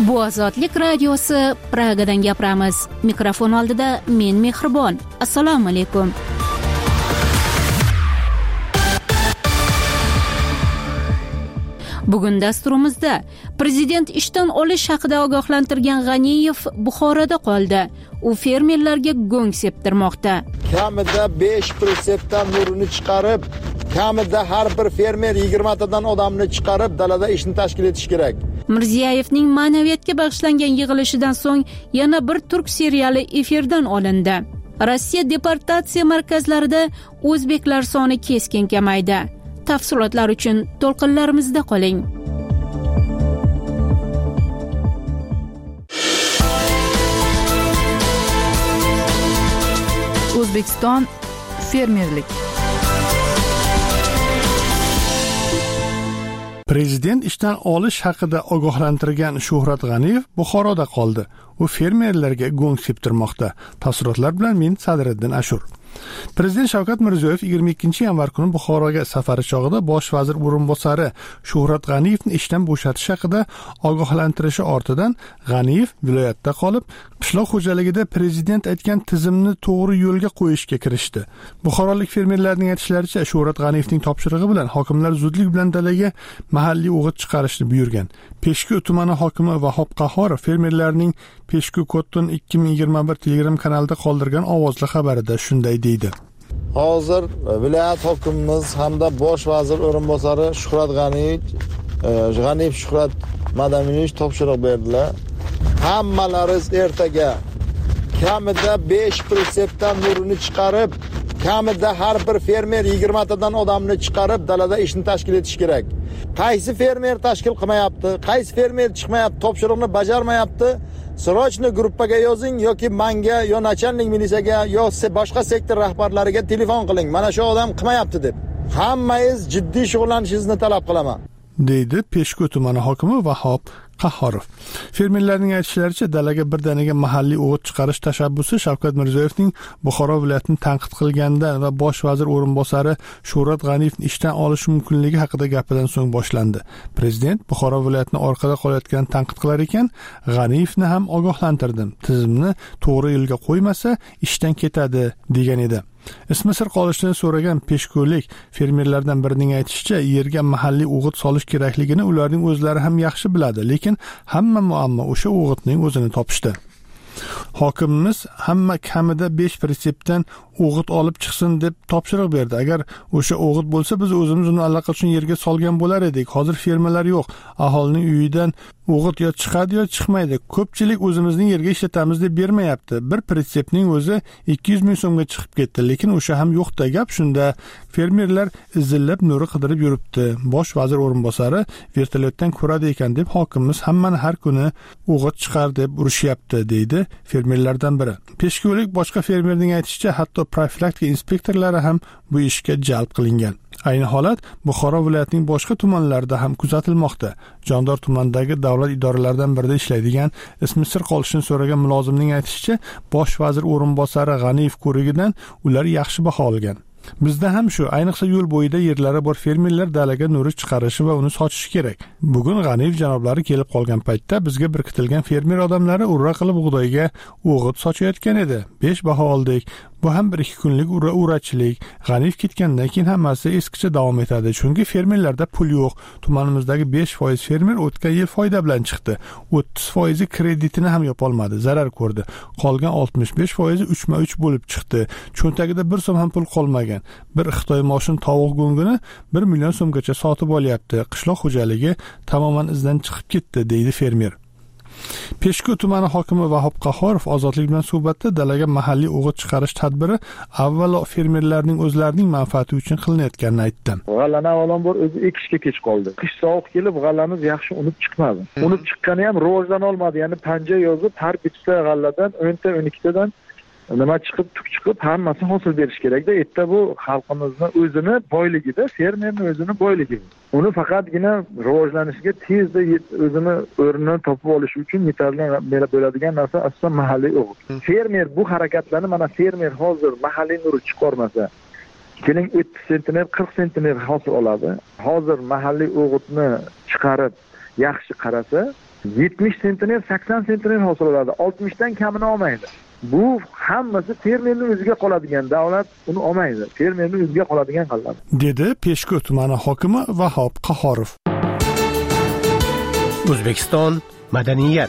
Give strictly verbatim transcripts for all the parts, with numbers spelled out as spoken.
Bu Ozodlik radiosi, Pragadan gapiramiz. Mikrofon oldida men Mehribon. Assalomu alaykum. Bugun dasturimizda prezident ishdan olish haqida ogohlantirgan G'aniyev Buxoroda qoldi. U fermerlarga go'ng septirmoqda. Kamida besh pritsepdan nurini chiqarib, kamida har bir fermer yigirma tadan odamni chiqarib dalada ishni tashkil etish kerak. Mirziyoyevning ma'naviyatga bag'ishlangan yig'ilishidan so'ng yana bir turk seriali efirdan olindi. Rossiya deportatsiya markazlarida o'zbeklar soni keskin kamaydi. Tafsilotlar uchun to'lqinlarimizda qoling. O'zbekiston fermerlik. Prezident ishdan olish haqida ogohlantirgan Shuhrat G'aniyev Buxoroda qoldi. U fermerlarga go'ng septirmoqda. Tafsilotlar bilan men Sadriddin Ashur. Prezident Shavkat Mirziyoyev yigirma ikkinchi yanvar kuni Buxoroga safari chog'ida bosh vazir o'rinbosari Shuhrat G'aniyevni ishdan bo'shatish haqida ogohlantirishi ortidan G'aniyev viloyatda qolib, qishloq xo'jaligida prezident aytgan tizimni to'g'ri yo'lga qo'yishga kirishdi. Buxorolik fermerlarning aytishlaricha, Shuhrat G'aniyevning topshirig'i bilan hokimlar zudlik bilan dalaga mahalliy o'g'it chiqarishni buyurgan. Peshku tumani hokimi Vahob Qahhorov fermerlarning Peshku Cotton ikki ming yigirma bir Telegram kanalida qoldirgan ovozli xabarida shunday deydi. Hozir viloyat hokimimiz hamda bosh vazir o'rinbosari Shuhrat G'aniyev, G'aniyev Shuhrat Madaminich topshiriq berdilar. Hammalaringiz ertaga kamida besh pritsepdan nurini chiqarib, kamida har bir fermer yigirma tadan odamni chiqarib dalada ishni tashkil etish kerak. Qaysi fermer tashkil qilmayapti, qaysi fermer chiqmayapti, topshiriqni bajarmayapti, srochniy gruppaga yozing yoki menga yo nachalnik militsiyaga yo boshqa sektor rahbarlariga telefon qiling. Mana shu odam qilmayapti deb. Hammangiz jiddiy shug'ullanishingizni talab qilaman, deydi Peshku tumani hokimi Vahob Qahhorov. Fermerlarning aytishlaricha, dalaga birdaniga mahalliy o'g'it chiqarish tashabbusi Shavkat Mirziyoyevning Buxoro viloyatini tanqid qilgandan va bosh vazir o'rinbosari Shuhrat G'aniyevni ishdan olish mumkinligi haqida gapidan so'ng boshlandi. Prezident Buxoro viloyatini orqada qolayotganini tanqid qilar ekan, G'aniyevni ham ogohlantirdim. Tizimni to'g'ri yo'lga qo'ymasa, ishdan ketadi degan edi. Ismi sir qolishini so'ragan peshko'lik fermerlardan birining aytishicha, yerga mahalliy o'g'it solish kerakligini ularning o'zlari ham yaxshi biladi, lekin hamma muammo o'sha o'g'itning o'zini topishdi. Hokimimiz hamma kamida besh pritsepdan o'g'it olib chiqsin deb topshiriq berdi. Agar o'sha o'g'it bo'lsa, biz o'zimiz uni allaqachon yerga solgan bo'lar edik. Hozir fermalar yo'q. Aholining uyidan o'g'it yo chiqadi yo chiqmaydi. Ko'pchilik o'zimizning yerga ishlatamiz deb bermayapti. Bir pritsepning o'zi ikki yuz ming so'mga chiqib ketdi, lekin o'sha ham yo'qda. Gap shunda, fermerlar izillab nuri qidirib yuribdi. Bosh vazir o'rinbosari vertolyotdan ko'radi ekan deb hokimimiz hammani har kuni o'g'it chiqar deb urishyapti, deydi fermerlardan biri. Peshko'lik boshqa fermerning aytishicha, hatto profilaktika inspektorlari ham bu ishga jalb qilingan. Ayni holat Buxoro viloyatining boshqa tumanlarida ham kuzatilmoqda. Jondor tumanidagi davlat idoralaridan birida ishlaydigan, ismi sir qolishini so'ragan mulozimning aytishicha, bosh vazir o'rinbosari G'aniyev ko'rigidan ular yaxshi baho olgan. Bizda ham shu, ayniqsa yo'l bo'yida yerlari bor fermerlar dalaga nuri chiqarishi va uni sochishi kerak. Bugun G'aniyev janoblari kelib qolgan paytda bizga birkitilgan fermer odamlari urra qilib bug'doyga o'g'it sochayotgan edi. besh baho oldik. Bu ham bir ikki kunlik ura-urachilik. G'aniyev ketgandan keyin hammasi eskicha davom etadi. Chunki fermerlarda pul yo'q. Tumanimizdagi besh foiz fermer o'tgan yil foyda bilan chiqdi. o'ttiz foiz kreditini ham yopolmadi, zarar ko'rdi. Qolgan oltmish besh foiz uchma uch bo'lib chiqdi. Cho'ntagida bir so'm ham pul qolmagan. Bir Xitoy moshin tovuq go'ngini bir million so'mgacha sotib olyapti. Qishloq xo'jaligi tamoman izdan chiqib ketdi, deydi fermer. Peshku tumani hokimi Vahob Qahhorov Ozodlik bilan suhbatda dalaga mahalliy o'g'it chiqarish tadbiri avvalo fermerlarning o'zlarining manfaati uchun qilinayotganini aytdi. G'allani avvalambor o'zi ekishga kech qoldi. Qish sovuq kelib g'allamiz yaxshi unib chiqmadi. Unib chiqqani ham rivojdan olmadi. Ya'ni panja yozib har bitta g'alladan o'n ta o'n ikki tadan nima chiqib, tuk chiqib hammasi hosil berish kerak-da. Erta bu xalqimizning o'zini boyligida, fermerning o'zini boyligi. Uni faqatgina rivojlanishiga tezda o'zini o'rnini topib olish uchun yetarli bo'ladigan narsa asosan mahalliy o'g'it. Fermer bu harakatlarni, mana fermer hozir mahalliy nuri chiqarmasa, keling o'ttiz sentimetr, qirq sentimetr hosil oladi. Hozir mahalliy o'g'itni chiqarib yaxshi qarasa, yetmish sentner, sakson sentner hosil oladi. oltmishdan kamini olmaydi. Bu hammasi fermerning o'ziga qoladigan, davlat uni olmaydi. Fermerning o'ziga qoladigan qiladi. Dedi Peshku tumani hokimi Vahob Qahorov. O'zbekiston madaniyat.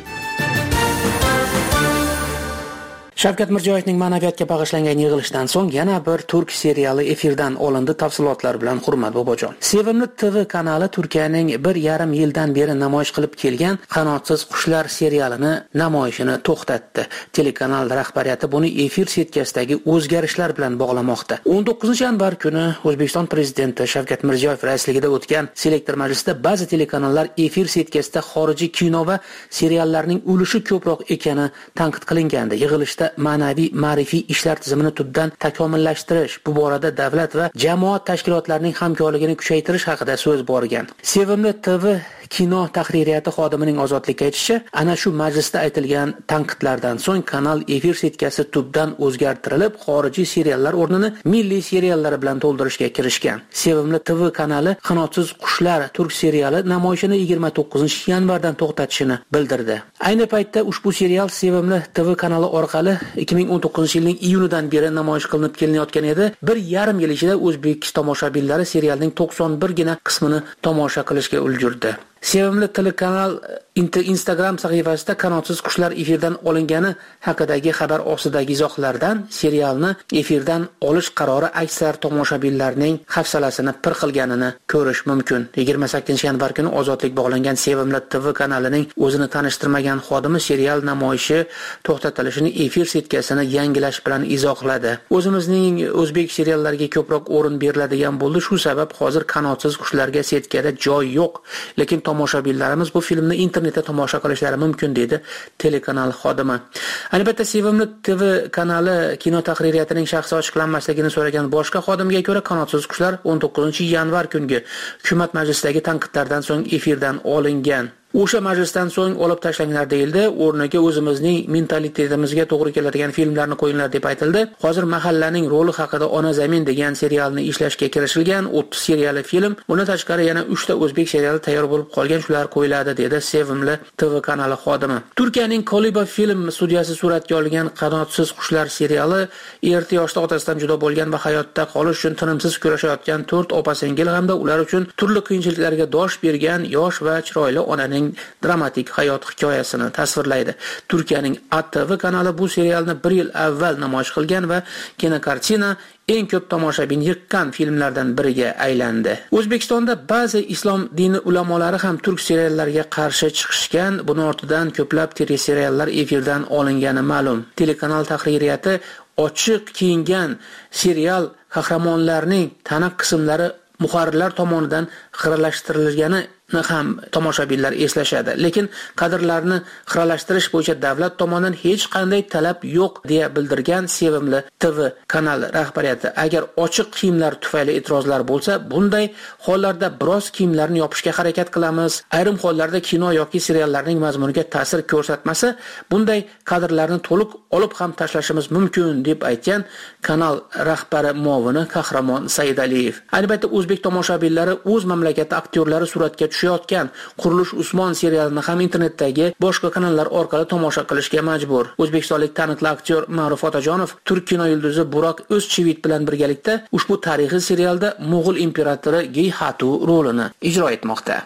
Shavkat Mirziyoyevning ma'naviyatga bag'ishlangan yig'ilishdan so'ng yana bir turk seriali efirdan olindi. Tafsilotlar bilan Hurmat Bobojon. Sevimli T V kanali Turkiyaning bir yarim yildan beri namoyish qilib kelgan Qanotsiz qushlar serialini namoyishini to'xtatdi. Telekanal rahbariyati buni efir setkasidagi o'zgarishlar bilan bog'lamoqda. o'n to'qqizinchi yanvar kuni O'zbekiston prezidenti Shavkat Mirziyoyev raisligida o'tgan selektor majlisida ba'zi telekanallar efir setkasida xorijiy kino va seriallarning ulushi ko'proq ekani tanqid qilingandi. Yig'ilishda ma'naviy ma'rifiy ishlar tizimini tubdan takomillashtirish, bu borada davlat va jamoat tashkilotlarining hamkorligini kuchaytirish haqida so'z borgan. Sevimli T V kino tahririyati xodimining Ozodlikka aytishicha, ana shu majlisda aytilgan tanqidlardan so'ng kanal efir setkasi tubdan o'zgartirilib, xorijiy seriallar o'rnini milliy seriallar bilan to'ldirishga kirishgan. Sevimli T V kanali Qanotsiz qushlar turk seriali namoyishini yigirma to'qqizinchi yanvardan to'xtatishini bildirdi. Ayni paytda ushbu serial Sevimli T V kanali orqali ikki ming o'n to'qqizinchi yilning iyunidan beri namoyish qilinib kelinayotgan edi. Bir yarim yil ichida o'zbek tomoshabinlari serialning to'qson bir gina qismini tomosha qilishga ulgurdi. Sevimli telekanal Instagram sahifasida Qanotsiz qushlar efirdan olingani haqidagi xabar ostidagi izohlardan serialni efirdan olish qarori aksar tomoshabinlarning hafsalasini pir qilganini ko'rish mumkin. yigirma sakkizinchi yanvar kuni Ozodlik bog'langan Sevimli T V kanalining o'zini tanishtirmagan xodimi serial namoyishi to'xtatilishini efir setkasini yangilash bilan izohladi. O'zimizning o'zbek seriallariga ko'proq o'rin beriladigan bo'ldi. Shu sabab hozir Qanotsiz qushlarga setkada joy yo'q. Lekin tomoshabinlarimiz bu filmni internetda tomosha qilishlari mumkin, dedi telekanal xodimi. Albatta, Sevimli T V kanali kino tahririyatining shaxsi ochiqlanmasligini so'ragan boshqa xodimga ko'ra, Qanotsiz qushlar o'n to'qqizinchi yanvar kungi hukumat majlisidagi tanqidlardan so'ng efirdan olingan. O'sha majlisdan so'ng olib tashlanglar deyildi, o'rniga o'zimizning mentalitetimizga to'g'ri keladigan filmlarni qo'yinglar deb aytildi. Hozir Mahallaning roli haqida Ona zamin degan serialni ishlashga kirishilgan, o'ttiz seriyali film. Bundan tashqari yana uchta o'zbek seriali tayyor bo'lib qolgan, shular qo'yiladi, dedi Sevimli T V kanali xodimi. Turkiyaning Koliba film studiyasi suratga olgan Qanotsiz qushlar seriali erta yoshda otasidan judo bo'lgan va hayotda qolish uchun tinimsiz kurashayotgan to'rt opa-singil hamda ular uchun turli qiyinchiliklarga dosh bergan yosh va chiroyli onaning dramatik hayot hikoyasini tasvirlaydi. Turkiyaning A T V kanali bu serialni bir yil avval namoyish qilgan va kinokartina eng ko'p tomoshabin yiqqan filmlardan biriga aylandi. O'zbekistonda ba'zi islom dini ulamolari ham turk seriallariga qarshi chiqishgan. Buni ortidan ko'plab teleseriallar efirdan olingani ma'lum. Telekanal tahririyati ochiq kiyingan serial qahramonlarining tana qismlari muharrirlar tomonidan xiralashtirilgani ham tomoshabinlar eslashadi. Lekin kadrlarni xiralashtirish bo'yicha davlat tomonidan hech qanday talab yo'q, deya bildirgan Sevimli T V kanali rahbariyati. Agar ochiq kiyimlar tufayli e'tirozlar bo'lsa, bunday hollarda biroz kiyimlarni yopishga harakat qilamiz. Ayrim hollarda kino yoki seriallarning mazmuniga ta'sir ko'rsatmasa, bunday kadrlarni to'liq olib ham tashlashimiz mumkin, deb aytgan kanal rahbari muovini Qahramon Saidaliyev. Albatta, o'zbek tomoshabinlari o'z mamlakati aktyorlari suratga tushayotgan Qurilish Usmon serialini ham internetdagi boshqa kanallar orqali tomosha qilishga majbur. O'zbekistonlik taniqli aktyor Ma'ruf Otajonov turk kino yulduzi Burak O'zchivit bilan birgalikda ushbu tarixiy serialda Mo'g'ul imperatori Geyhatu rolini ijro etmoqda.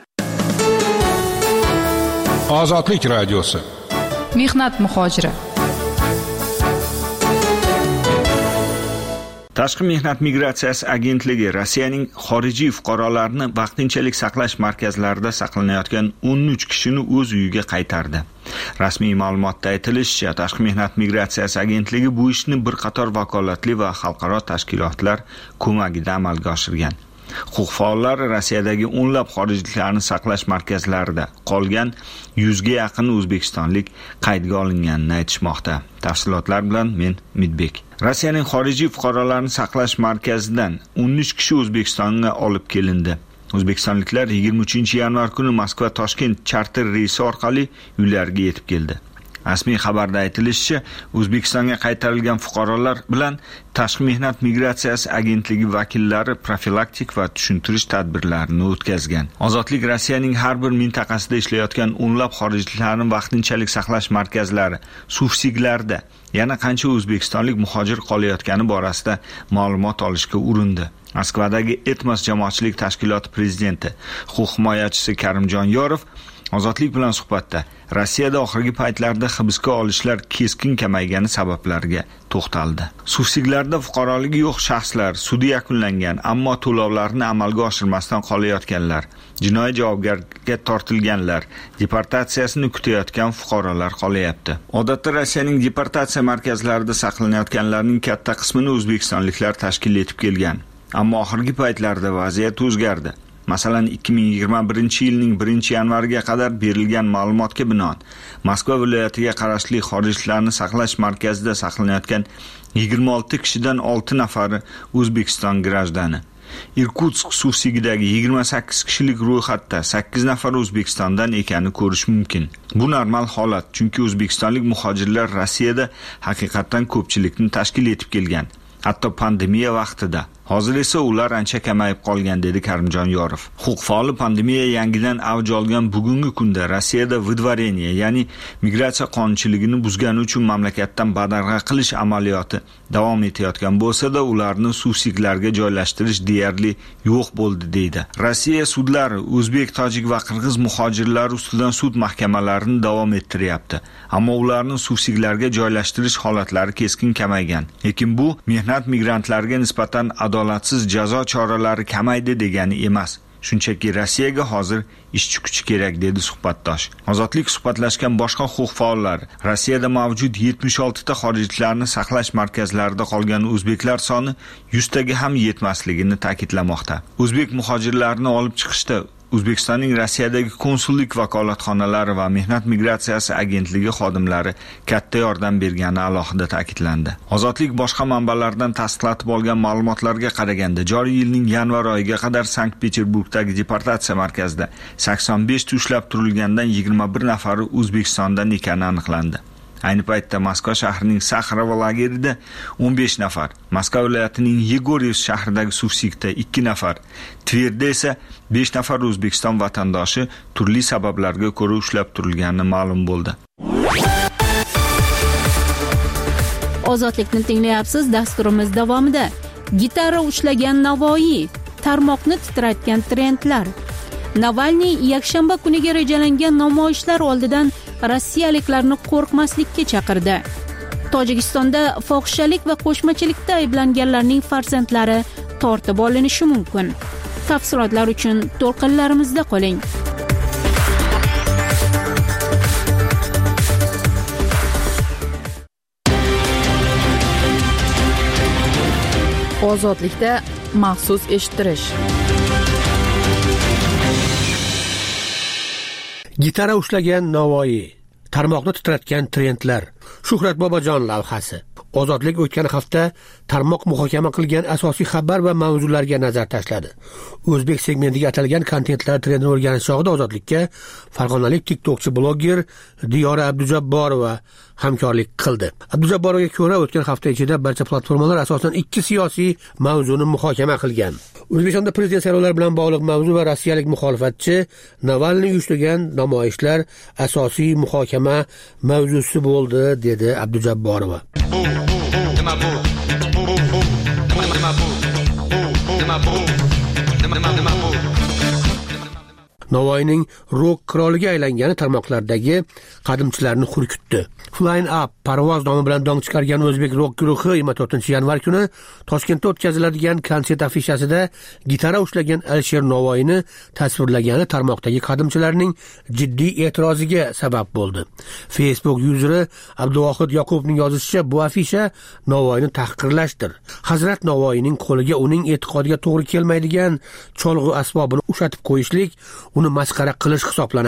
Ozodlik radiosi. Mehnat muhojiri. Tashqi mehnat migratsiyasi agentligi Rossiyaning xorijiy fuqarolarini vaqtinchalik saqlash markazlarida saqlanayotgan o'n uch kishini o'z uyiga qaytardi. Rasmiy ma'lumotda aytilishicha, Tashqi mehnat migratsiyasi agentligi bu ishni bir qator vakolatli va xalqaro tashkilotlar ko'magida amalga oshirgan. Huquq faollari Rossiyadagi o'nlab xorijliklarni saqlash markazlarida qolgan yuzga yaqin o'zbekistonlik qaydga olinganini aytishmoqda. Tafsilotlar bilan men Midbek. Rossiyaning xorijiy fuqarolarini saqlash markazidan o'n uch kishi O'zbekistonga olib kelindi. O'zbekistonliklar yigirma uchinchi yanvar kuni Moskva Toshkent charter reysi orqali uylariga yetib keldi. Rasmiy xabarda aytilishicha, O'zbekistonga qaytarilgan fuqarolar bilan Tashqi mehnat migratsiyasi agentligi vakillari profilaktik va tushuntirish tadbirlarini o'tkazgan. Ozodlik Rossiyaning har bir mintaqasida ishlayotgan o'nlab xorijliklarni vaqtinchalik saqlash markazlari, suvsiglarda yana qancha o'zbekistonlik muhojir qolayotgani borasida ma'lumot olishga urindi. Moskvadagi Etmos jamoatchilik tashkiloti prezidenti, huquq himoyachisi Karimjon Yorov Ozodlik bilan suhbatda Rossiyada oxirgi paytlarda hibsga olishlar keskin kamaygani sabablariga to'xtaldi. Suvsiglarda fuqaroligi yo'q shaxslar, sudi yakunlangan, ammo to'lovlarni amalga oshirmasdan qolayotganlar, jinoiy javobgarlikka tortilganlar, deportatsiyasini kutayotgan fuqarolar qolayapti. Odatda Rossiyaning deportatsiya markazlarida saqlanayotganlarning katta qismini o'zbekistonliklar tashkil etib kelgan. Ammo oxirgi paytlarda vaziyat o'zgardi. Masalan, ikki ming yigirma birinchi yilning birinchi yanvariga qadar berilgan ma'lumotga binoan, Moskva viloyatiga qarashli xorijliklarni saqlash markazida saqlanayotgan yigirma olti kishidan olti nafari O'zbekiston grajdani. Irkutsk suvsigidagi yigirma sakkiz kishilik ro'yxatda sakkiz nafar O'zbekistondan ekani ko'rish mumkin. Bu normal holat, chunki o'zbekistonlik muhojirlar Rossiyada haqiqatan ko'pchilikni tashkil etib kelgan, hatto pandemiya vaqtida. Hozir esa ular ancha kamayib qolgan, dedi Karimjon Yorov. Huquq faoli pandemiya yangidan avj olgan bugungi kunda Rossiyada vidvareniya, ya'ni migratsiya qonunchiligini buzgani uchun mamlakatdan badarg'a qilish amaliyoti davom etayotgan bo'lsa-da, ularni suvsiglarga joylashtirish deyarli yo'q bo'ldi, deydi. Rossiya sudlari o'zbek, tojik va qirg'iz muhojirlar ustidan sud mahkamalarini davom ettiryapti. Ammo ularni suvsiglarga joylashtirish holatlari keskin kamaygan. Lekin bu mehnat migrantlarga nisbatan adolatsiz jazo choralari kamaydi degani emas. Shunchaki Rossiyaga hozir ishchi kuchi kerak, dedi suhbatdosh. Ozodlik suhbatlashgan boshqa huquq faollari Rossiyada mavjud yetmish olti ta xorijliklarni saqlash markazlarida qolgan o'zbeklar soni yuz taga ham yetmasligini ta'kidlamoqda. O'zbek muhojirlarini olib chiqishda O'zbekistonning Rossiyadagi konsullik vakolatxonalari va mehnat migratsiyasi agentligi xodimlari katta yordam bergani alohida ta'kidlandi. Ozodlik boshqa manbalardan tasdiqlatib olgan ma'lumotlarga qaraganda, joriy yilning yanvar oyiga qadar Sankt-Peterburgdagi deportatsiya markazida sakson besh ta ushlab turilgandan yigirma bir nafari O'zbekistondan ekani aniqlandi. Ayni paytda Moskva shahrining Saxarova lagerida o'n besh nafar, Moskva viloyatining Yegoryev shahridagi suvsigda ikki nafar, Tverda esa besh nafar O'zbekiston vatandoshi turli sabablarga ko'ra ushlab turilgani ma'lum bo'ldi. Ozodlikni tinglayapsiz. Dasturimiz davomida gitara ushlagan Navoiy, tarmoqni titratgan trendlar. Navalniy yakshanba kuniga rejalangan namoyishlar oldidan rossiyaliklarni qo'rqmaslikka chaqirdi. Tojikistonda fohishalik va qo'shmachilikda ayblanganlarning farzandlari tortib olinishi mumkin. Tafsilotlar uchun to'lqinlarimizda qoling. Ozodlikda maxsus eshittirish. Gitara ushlagan Navoiy, tarmoqni titratgan trendlar. Shuhrat Bobojon lavhasi. Ozodlik o'tgan hafta tarmoq muhokama qilgan asosiy xabar va mavzularga nazar tashladi. O'zbek segmentiga atalgan kontentlar trendini o'rganish chog'ida Ozodlikka farg'onalik TikTokchi bloger Diyora Abdujabborova hamkorlik qildi. Abdujabborovga ko'ra, o'tgan hafta ichida barcha platformalar asosan ikki siyosiy mavzuni muhokama qilgan. O'zbekistonda prezident saylovlari bilan bog'liq mavzu va rossiyalik muxolifatchi Navalniy uyushtirgan namoyishlar asosiy muhokama mavzusi bo'ldi, dedi Abdujabborova. Navoiyning rock qiroliga aylangani tarmoqlardagi qadimchilarni hurkitdi. Flying Up parvoz nomi bilan dong chiqargan o'zbek rock guruhi yigirma to'rtinchi yanvar kuni Toshkentda o'tkaziladigan konsert afishasida gitara ushlagan Alisher Navoiyni tasvirlagani tarmoqdagi qadimchilarning jiddiy e'tiroziga sabab bo'ldi. Facebook yuzeri Abduvohid Yoqubning yozishicha, bu afisha Navoiyni tahqirlashdir. Hazrat Navoiyning qo'liga uning e'tiqodiga to'g'ri kelmaydigan cholg'u asbobini ushatib qo'yishlik uni masxara qilish hisoblanadi.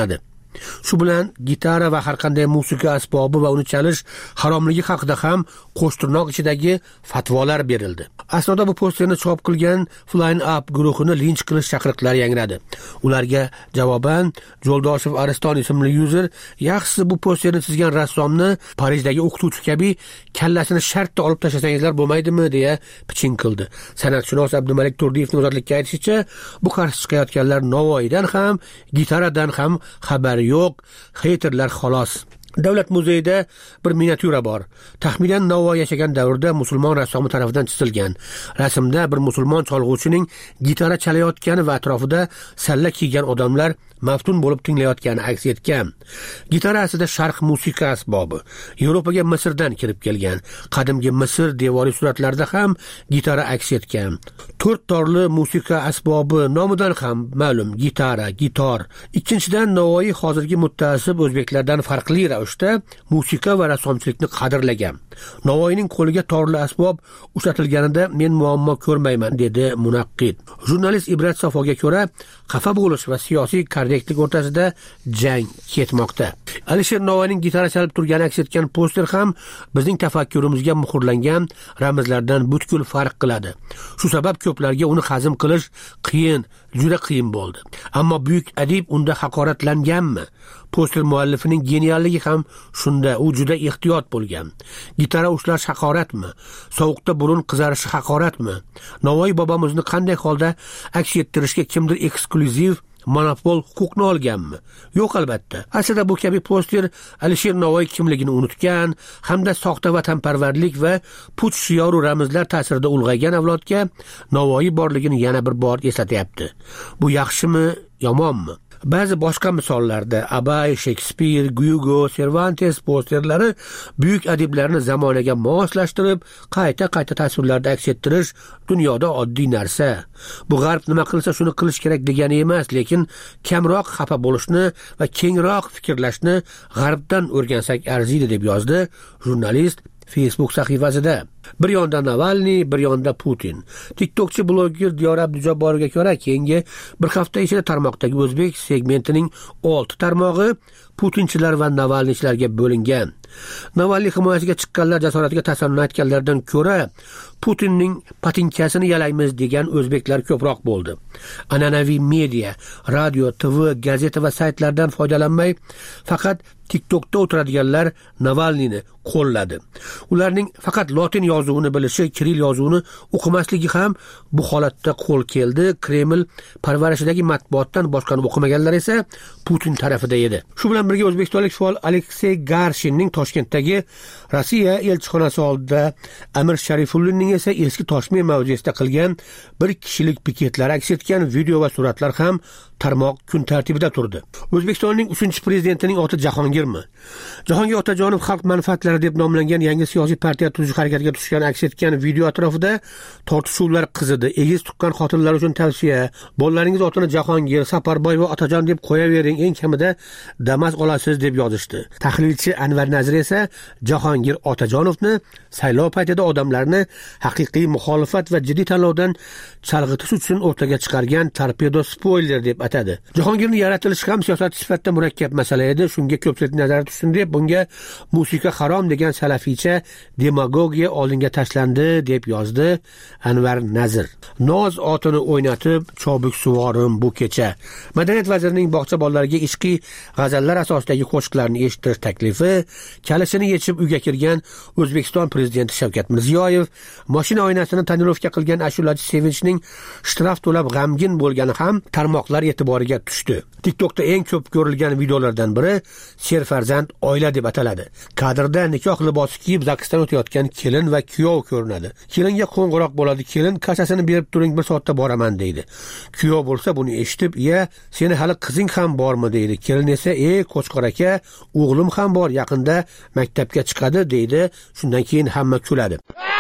Shu bilan gitara va har qanday musiqa asbobi va uni chalish haromligi haqida ham qo'shtirnoq ichidagi fatvolar berildi. Aslida bu posterni chop qilgan Flying Up guruhini linch qilish chaqiriqlari yangradi. Ularga javoban Jo'ldoshev Ariston ismli user yaxshisi bu posterni chizgan rassomni Parijdagi o'qituvchi kabi kallasini shartda olib tashlasangizlar bo'lmaydimi deya piching qildi. San'atshunos Abdumalik Turdiyevning ozodlikka aytishicha, bu qarshi chiqayotganlar Navoiydan ham, gitaradan ham xabari yo'q, xeyterlar xolos. Davlat muzeyida bir miniatyura bor. Taxminan Navoiy yashagan davrda musulmon rassomi tomonidan chizilgan. Rasmda bir musulmon cholg'uvchining gitara chalayotgani va atrofida salla kiygan odamlar maftun bo'lib tinglayotgani aks etgan. Gitara aslida sharq musiqa asbobi. Yevropaga Misrdan kirib kelgan. Qadimgi Misr devoriy suratlarida ham gitara aks etgan. To'rt torli musiqa asbobi nomidan ham ma'lum gitara, gitor. Ikkinchidan Navoiy hozirgi mutta'assib o'zbeklardan farqli ravishda musiqa va rassomchilikni qadrlagan. Navoiyning qo'liga torli asbob ushlatilganida men muammo ko'rmayman, dedi munaqqid. Jurnalist Ibrat Safoga ko'ra, xafa bo'lish va siyosiy korrektlik o'rtasida jang ketmoqda. Alisher Navoiyning gitara chalib turgani aks etgan poster ham bizning tafakkurimizga muhrlangan ramzlardan butkul farq qiladi. Shu sabab ko'plarga uni hazm qilish qiyin, juda qiyin bo'ldi. Ammo buyuk adib unda haqoratlanganmi? Poster muallifining genialligi ham shunda, u juda ehtiyot bo'lgan. Gitara ushlash haqoratmi? Sovuqda burun qizarishi haqoratmi? Navoiy bobomizni qanday holda aks ettirishga kimdir eksklyuziv monopol huquqni olganmi? Yo'q, albatta. Aslida bu kabi poster Alisher Navoiy kimligini unutgan hamda soxta vatanparvarlik va puch shiyoru ramzlar ta'sirida ulg'aygan avlodga Navoiy borligini yana bir bor eslatyapti. Bu yaxshimi, yomonmi? Ba'zi boshqa misollarda Abay, Shakespeare, Hugo, Cervantes posterlari buyuk adiblarni zamonaga moslashtirib, qayta-qayta tasvirlarda aks ettirish dunyoda oddiy narsa. Bu g'arb nima qilsa shuni qilish kerak degani emas, lekin kamroq xafa bo'lishni va kengroq fikrlashni g'arbdan o'rgansak arziydi, deb yozdi jurnalist Facebook sahifasida. Bir yonda Navalniy, bir yonda Putin. TikTokchi bloger Diyor Abdujabborovga ko'ra, keyingi bir hafta ichida tarmoqdagi o'zbek segmentining olti tarmog'i Putinchilar va Navalniychilarga bo'lingan. Navalniy himoyasiga chiqqanlar jasoratiga tasanno aytganlardan ko'ra Putinning patinkasini yalaymiz degan o'zbeklar ko'proq bo'ldi. An'anaviy media, radio, T V, gazeta va saytlardan foydalanmay faqat TikTokda o'tiradiganlar Navalniyni qo'lladi. Ularning faqat lotin yozuvini bilishi, kiril yozuvini o'qimasligi ham bu holatda qo'l keldi. Kreml parvarishidagi matbuotdan boshqani o'qimaganlar esa Putin tarafida edi. Shu bilan birga o'zbekistonlik faol Aleksey Garshinning Toshkentdagi Rossiya elchixonasi oldida Amir Sharifullinning esa eski Toshkent mavzesida qilgan bir kishilik piketlar aks etgan video va suratlar ham tarmoq kun tartibida turdi. O'zbekistonning uchinchi prezidentining oti Jahongirmi? Jahongir Otajonov xalq manfaatlari deb nomlangan yangi siyosiy partiya tuzish harakatiga tushgan aks etgan video atrofida tortishuvlar qizidi. Egiz tuqqan xotinlar uchun tavsiya: bolalaringiz otini Jahongir, Saparboy va Otajon deb qo'yavering, eng kamida Damas olasiz, deb yozishdi. Tahlilchi Anvar Nazir esa Jahongir Otajonovni saylov paytida odamlarni haqiqiy muxolifat va jiddiy tanlovdan chalg'itish uchun o'rtaga chiqargan torpedo spoiler deb atadi. Jahongirning yaratilishi ham siyosat sifatida murakkab masala edi. Shunga ko'pchilik nazar tushsin deb bunga musiqa harom degan salafiycha demagogiya oldinga tashlandi, deb yozdi Anvar Nazir. Noz otini o'ynatib chobuk suvorim bu kecha. Madaniyat vazirining bog'cha bolalariga ishqiy g'azallar asosidagi qo'shiqlarni eshitish taklifi, kalishini yechib uyga kirgan O'zbekiston prezidenti Shavkat Mirziyoyev, mashina oynasini tonirovka qilgan ashulachi Sevinchning shtraf to'lab g'amgin bo'lgani ham tarmoqlar e'tiboriga tushdi. TikTokda eng ko'p ko'rilgan videolardan biri Serfarzand oila deb ataladi. Kadrda nikoh libosi kiyib zaksdan o'tayotgan kelin va kuyov ko'rinadi. Kelinga qo'ng'iroq bo'ladi. Kelin kasasini berib turing, bir soatda boraman deydi. Kuyov bo'lsa buni eshitib, "Ya, seni hali qizing ham bormi?" deydi. Kelin esa, "Ey, Qo'chqor aka, o'g'lim ham bor, yaqinda maktabga chiqadi" deydi. Shundan keyin hamma kuladi.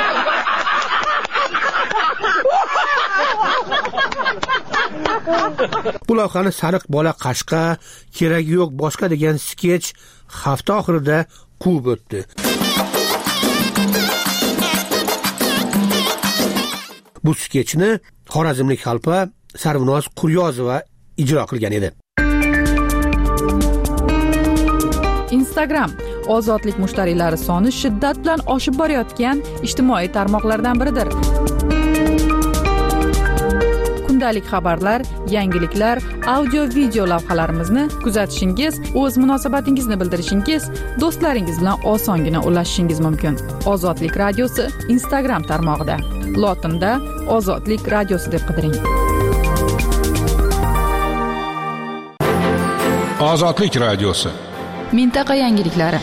Bu lavhani Sariq bola qashqa, keragi yo'q boshqa degan sketch hafta oxirida quvib o'tdi. Bu sketchni xorazmlik xalpa Sarvinoz Quryozova ijro qilgan edi. Instagram ozodlik mushtariylari soni shiddat bilan oshib borayotgan ijtimoiy tarmoqlardan biridir. Kundalik xabarlar, yangiliklar, audio video lavhalarimizni kuzatishingiz, o'z munosabatingizni bildirishingiz, do'stlaringiz bilan osongina ulashishingiz mumkin. Ozodlik radiosi Instagram tarmog'ida. Lotinda Ozodlik radiosi deb qidiring. Ozodlik radiosi. Mintaqa yangiliklari.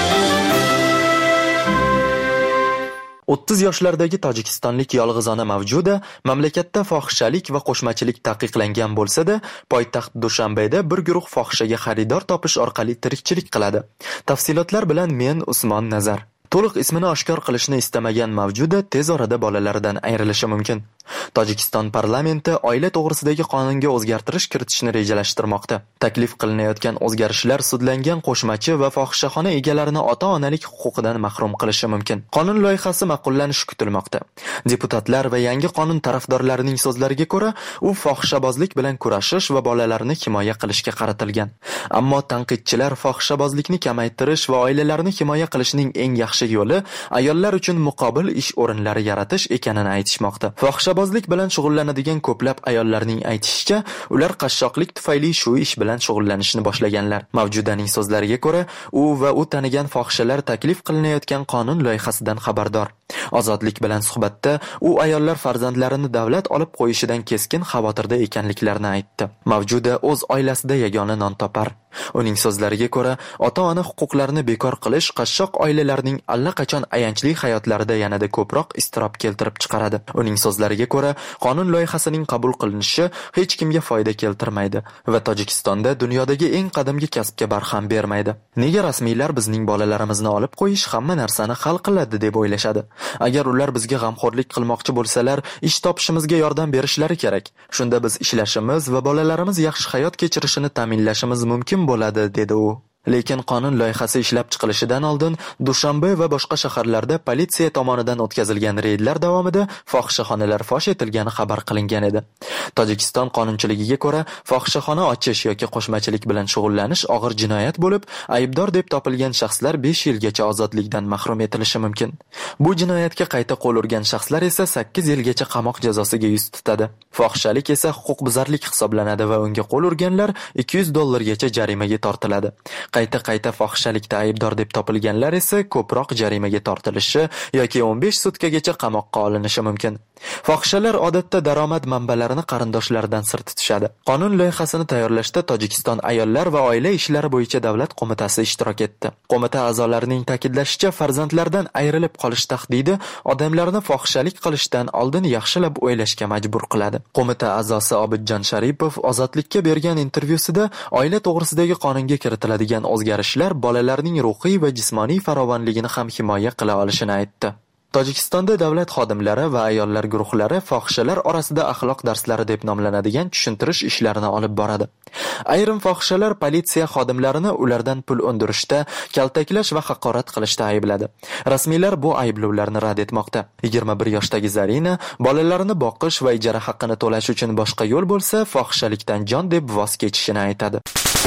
o'ttiz yoshlardagi tojikistonlik yolg'izona mavjuda mamlakatda fohishalik va qo'shmachilik taqiqlangan bo'lsa-da, poytaxt Dushanbeda bir guruh fohishaga xaridor topish orqali tirikchilik qiladi. Tafsilotlar bilan men Usmon Nazar. To'liq ismini oshkor qilishni istamagan mavjuda tez orada bolalaridan ayrilishi mumkin. Tojikiston parlamenti oila to'g'risidagi qonunga o'zgartirish kiritishni rejalashtirmoqda. Taklif qilinayotgan o'zgarishlar sudlangan qo'shmachi va fohishaxona egalarini ota-onalik huquqidan mahrum qilishi mumkin. Qonun loyihasi ma'qullanishi kutilmoqda. Deputatlar va yangi qonun tarafdorlarining so'zlariga ko'ra, u fohishabozlik bilan kurashish va bolalarni himoya qilishga qaratilgan. Ammo tanqidchilar fohishabozlikni kamaytirish va oilalarni himoya qilishning eng yaxshi yo'li ayollar uchun muqobil ish o'rinlari yaratish ekanini aytishmoqda. Fohishabozlik bilan shug'ullanadigan ko'plab ayollarning aytishicha, ular qashshoqlik tufayli shu ish bilan shug'ullanishni boshlaganlar. Mavjudaning so'zlariga ko'ra, u va u tanigan fohishalar taklif qilinayotgan qonun loyihasidan xabardor. Ozodlik bilan suhbatda u ayollar farzandlarini davlat olib qo'yishidan keskin xavotirda ekanliklarini aytdi. Mavjuda o'z oilasida yagona non topar. Uning so'zlariga ko'ra, ota-ona huquqlarini bekor qilish qashshoq oilalarning allaqachon ayanchli hayotlarida yanada ko'proq iztirob keltirib chiqaradi. Uning so'zlariga ko'ra, qonun loyihasining qabul qilinishi hech kimga foyda keltirmaydi va Tojikistonda dunyodagi eng qadimgi kasbga barham bermaydi. Nega rasmiylar bizning bolalarimizni olib qo'yish hamma narsani hal qiladi deb o'ylashadi? Agar ular bizga g'amxo'rlik qilmoqchi bo'lsalar, ish topishimizga yordam berishlari kerak. Shunda biz ishlashimiz va bolalarimiz yaxshi hayot kechirishini ta'minlashimiz mumkin bo'ladi, dedi u. Lekin qonun loyihasi ishlab chiqilishidan oldin Dushanbe va boshqa shaharlarda politsiya tomonidan o'tkazilgan reydlar davomida fohishaxonalar fosh etilgani xabar qilingan edi. Tojikiston qonunchiligiga ko'ra, fohishaxona ochish yoki qo'shmachilik bilan shug'ullanish og'ir jinoyat bo'lib, aybdor deb topilgan shaxslar besh yilgacha ozodlikdan mahrum etilishi mumkin. Bu jinoyatga qayta qo'l urgan shaxslar esa sakkiz yilgacha qamoq jazosiga yuz tutadi. Fohishalik esa huquqbuzarlik hisoblanadi va unga qo'l urganlar ikki yuz dollargacha jarimaga tortiladi. Qayta-qayta fohishalikda aybdor deb topilganlar esa ko'proq jarimaga tortilishi yoki o'n besh sutkagacha qamoqqa olinishi mumkin. Fohishalar odatda daromad manbalarini qarindoshlaridan sir tutishadi. Qonun loyihasini tayyorlashda Tojikiston ayollar va oila ishlari bo'yicha davlat qo'mitasi ishtirok etdi. Qo'mita a'zolarining ta'kidlashicha, farzandlardan ayrilib qolish tahdidi odamlarni fohishalik qilishdan oldin yaxshilab o'ylashga majbur qiladi. Qo'mita a'zosi Obidjon Sharipov Ozodlikka bergan intervyusida oila to'g'risidagi qonunga kiritiladigan o'zgarishlar bolalarning ruhiy va jismoniy farovonligini ham himoya qila olishini aytdi. Tojikistonda davlat xodimlari va ayollar guruhlari fohishalar orasida axloq darslari deb nomlanadigan tushuntirish ishlarini olib boradi. Ayrim fohishalar politsiya xodimlarini ulardan pul undirishda, kaltaklash va haqorat qilishda aybladi. Rasmiylar bu ayblovlarni rad etmoqda. yigirma bir yoshdagi Zarina bolalarini boqish va ijara haqqini to'lash uchun boshqa yo'l bo'lsa, fohishalikdan jon deb voz kechishini aytadi.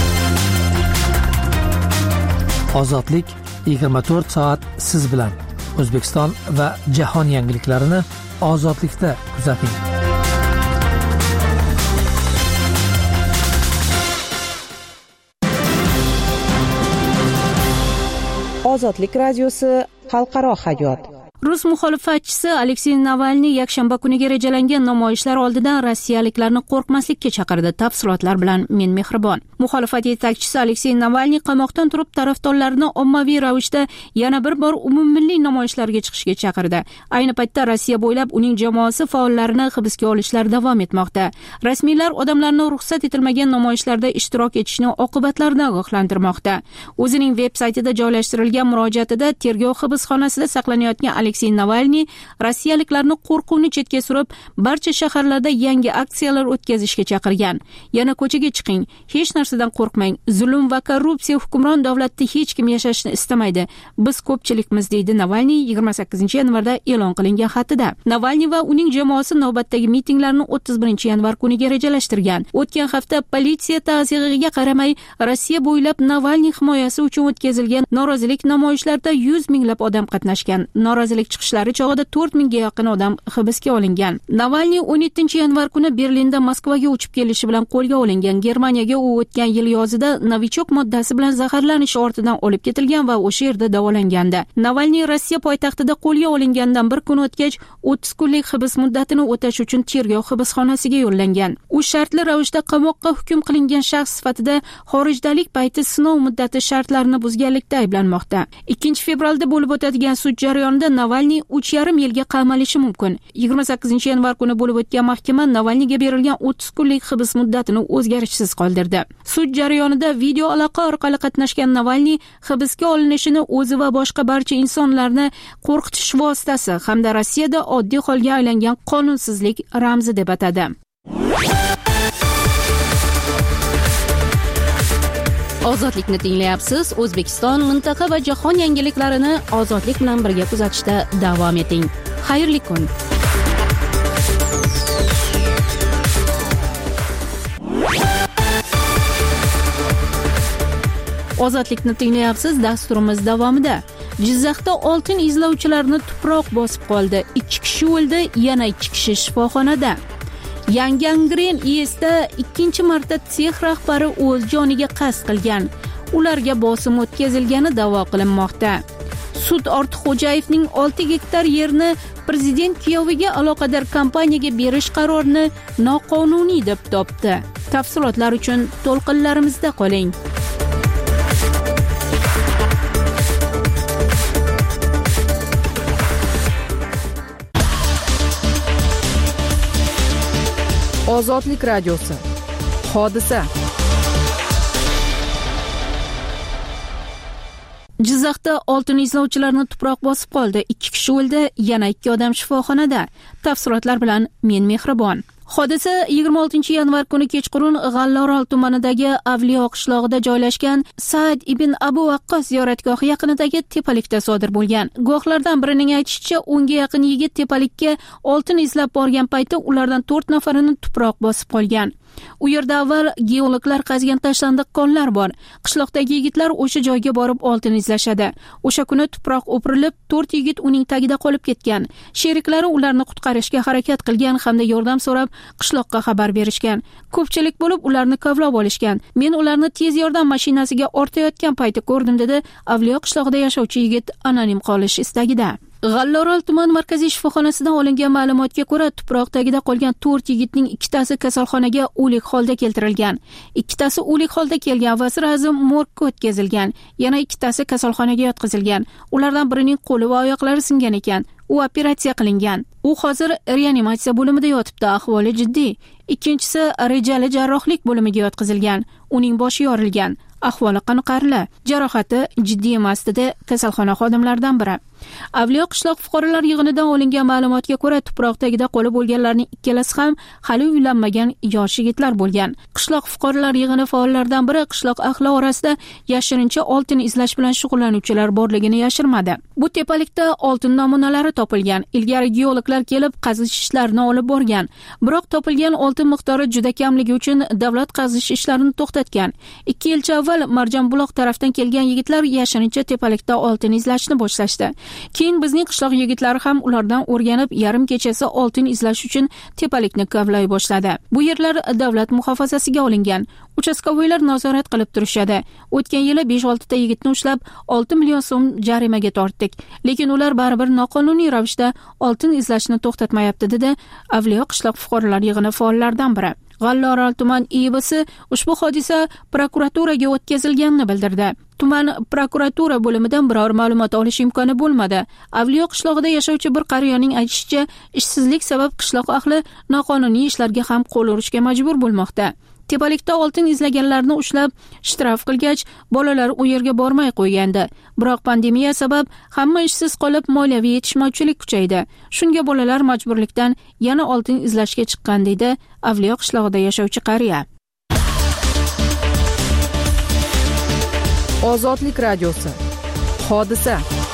Ozodlik yigirma to'rt soat siz bilan. O'zbekiston va jahon yangiliklarini Ozodlikda kuzating. Ozodlik radiosi xalqaro hayot. Rus muxolifatchisi Aleksey Navalniy yakshanba kuniga rejalangan namoyishlar oldidan rossiyaliklarni qo'rqmaslikka chaqirdi. Tafsilotlar bilan men Mehribon. Muxolifat yetakchisi Aleksey Navalniy qamoqdan turib tarafdorlarini ommaviy ravishda yana bir bor umummilliy namoyishlarga chiqishga chaqirdi. Ayni paytda Rossiya bo'ylab uning jamoasi faollarini hibsga olishlar davom etmoqda. Rasmiylar odamlarni ruxsat etilmagan namoyishlarda ishtirok etishning oqibatlaridan ogohlantirmoqda. O'zining veb-saytida joylashtirilgan murojaatida tergov hibsxonasida saqlanayotgan Aleksey Navalniy rossiyaliklarni qo'rquvni chetga surib, barcha shaharlarda yangi aksiyalar o'tkazishga chaqirgan. Yana ko'chaga chiqing, hech narsadan qo'rqmang. Zulm va korrupsiya hukmron davlatda hech kim yashashni istamaydi. Biz ko'pchilikmiz, deydi Navalniy yigirma sakkizinchi yanvarda e'lon qilingan xatida. Navalniy va uning jamoasi navbatdagi mitinglarni o'ttiz birinchi yanvar kuniga rejalashtirgan. O'tgan hafta politsiya ta'ziriga qaramay Rossiya bo'ylab Navalniy himoyasi uchun o'tkazilgan norozilik namoyishlarida yuz minglab odam qatnashgan. Norozilik chiqishlari chog'ida to'rt mingga yaqin odam hibsga olingan. Navalniy o'n yettinchi yanvar kuni Berlinda Moskvaga uchib kelishi bilan qo'lga olingan. Germaniyaga u o'tgan yil yozida novichok moddasi bilan zaharlanish ortidan olib ketilgan va o'sha yerda davolangandi. Navalniy Rossiya poytaxtida qo'lga olingandan bir kun o'tgach o'ttiz kunlik hibs muddatini o'tash uchun tergov hibsxonasiga yo'llangan. U shartli ravishda qamoqqa hukm qilingan shaxs sifatida xorijdalik payti sinov muddati shartlarini buzganlikda ayblanmoqda. ikkinchi fevralda bo'lib o'tadigan sud jarayonida Navalniy uch yarim yilga qamalishi mumkin. yigirma sakkizinchi yanvar kuni bo'lib o'tgan mahkama Navalniyga berilgan o'ttiz kunlik hibs muddatini o'zgarishsiz qoldirdi. Sud jarayonida video aloqa orqali qatnashgan Navalniy hibsga olinishini o'zi va boshqa barcha insonlarni qo'rqitish vositasi hamda Rossiyada oddiy holga aylangan qonunsizlik ramzi deb atadi. Ozodlikni tinglayapsiz. O'zbekiston, mintaqa va jahon yangiliklarini ozodlik bilan birga kuzatishda davom eting. Xayrli kun. Ozodlikni tinglayapsiz. Dasturimiz davomida Jizzaxda oltin izlovchilarni tuproq bosib qoldi. ikki kishi o'ldi, yana ikki kishi shifoxonada. Yangi Angren Iyesda ikkinchi marta sex rahbari o'z joniga qasd qilgan. Ularga bosim o'tkazilgani da'vo qilinmoqda. Sud Ortiqxo'jayevning olti gektar yerni prezident kuyoviga aloqador kompaniyaga berish qarorini noqonuniy deb topdi. Tafsilotlar uchun to'lqinlarimizda qoling. Ozodlik radiosi. Hodisa. Jizzaxda oltin izlovchilarni tuproq bosib qoldi. ikki kishi o'ldi, yana ikki odam shifoxonada. Tafsilotlar bilan men Mehribon. Hodisa yigirma oltinchi yanvar kuni kechqurun G'allorol tumanidagi Avliyo qishlog'ida joylashgan Sa'd ibn Abu Waqqos ziyoratgohi yaqinidagi tepalikda sodir bo'lgan. Guvohlardan birining aytishicha, o'nga yaqin yigit tepalikka oltin izlab borgan paytda ulardan to'rt nafarini tuproq bosib qolgan. U yerda avval geologlar qazgan tashlandiq konlar bor. Qishloqdagi yigitlar o'sha joyga borib oltin izlashadi. O'sha kuni tuproq o'pirilib, to'rt yigit uning tagida qolib ketgan. Sheriklari ularni qutqarishga harakat qilgan hamda yordam so'rab qishloqqa xabar berishgan. Ko'pchilik bo'lib ularni kavlab olishgan. Men ularni tez yordam mashinasiga ortayotgan payti ko'rdim, dedi Avliyo qishlog'ida yashovchi yigit anonim qolish istagida. G'allorol tuman markaziy shifoxonasidan olingan ma'lumotga ko'ra, tuproq tagida qolgan to'rt yigitning ikkitasi kasalxonaga o'lik holda keltirilgan. Ikkitasi o'lik holda kelgan va sirasi morgga o'tkazilgan. Yana ikkitasi kasalxonaga yotqizilgan. Ulardan birining qo'li va oyoqlari singan ekan. U operatsiya qilingan. U hozir reanimatsiya bo'limida yotibdi, ahvoli jiddiy. Ikkinchisi rejali jarrohlik bo'limiga yotqizilgan. Uning boshi yorilgan. Ahvoli qoniqarli. Jarohati jiddiy emas, dedi kasalxona xodimlaridan biri. Avliyo qishloq fuqarolar yig'inidan olingan ma'lumotga ko'ra, tuproq tagida qolib bo'lganlarning ikkalasi ham hali uylanmagan yosh yigitlar bo'lgan. Qishloq fuqarolar yig'ini faollaridan biri qishloq ahli orasida yashirincha oltin izlash bilan shug'ullanuvchilar borligini yashirmadi. Bu tepalikda oltin namunalari topilgan. Ilgari geologlar kelib qazish ishlarini olib borgan. Biroq topilgan oltin miqdori juda kamligi uchun davlat qazish ishlarini to'xtatgan. ikki yilcha avval Marjonbuloq tarafdan kelgan yigitlar yashirincha tepalikda oltin izlashni boshlashdi. Keyin bizning qishloq yigitlari ham ulardan o'rganib, yarim kechasi oltin izlash uchun tepalikni kavlay boshladi. Bu yerlar davlat muhofazasiga olingan. Uchastkovoylar nazorat qilib turishadi. O'tgan yili besh olti ta yigitni ushlab, olti million so'm jarimaga tortdik. Lekin ular baribir noqonuniy ravishda oltin izlashni to'xtatmayapti, dedi Avliyo qishloq fuqarolar yig'ini faollaridan biri. G'allorol tuman I B si ushbu hodisa prokuraturaga o'tkazilganini bildirdi. Tuman prokuratura bo'limidan biror ma'lumot olish imkoni bo'lmadi. Avliyo qishlog'ida yashovchi bir qariyaning aytishicha, ishsizlik sabab qishloq ahli noqonuniy ishlarga ham qo'l urishga majbur bo'lmoqda. tepalikda oltin izlaganlarni ushlab shtraf qilgach, bolalar u yerga bormay qo'ygandi. Biroq pandemiya sabab hamma ishsiz qolib, moliyaviy yetishmovchilik kuchaydi. Shunga bolalar majburlikdan yana oltin izlashga chiqqan deydi Avliyo qishlog'ida yashovchi qariya. Ozodlik radiosi. Hodisa.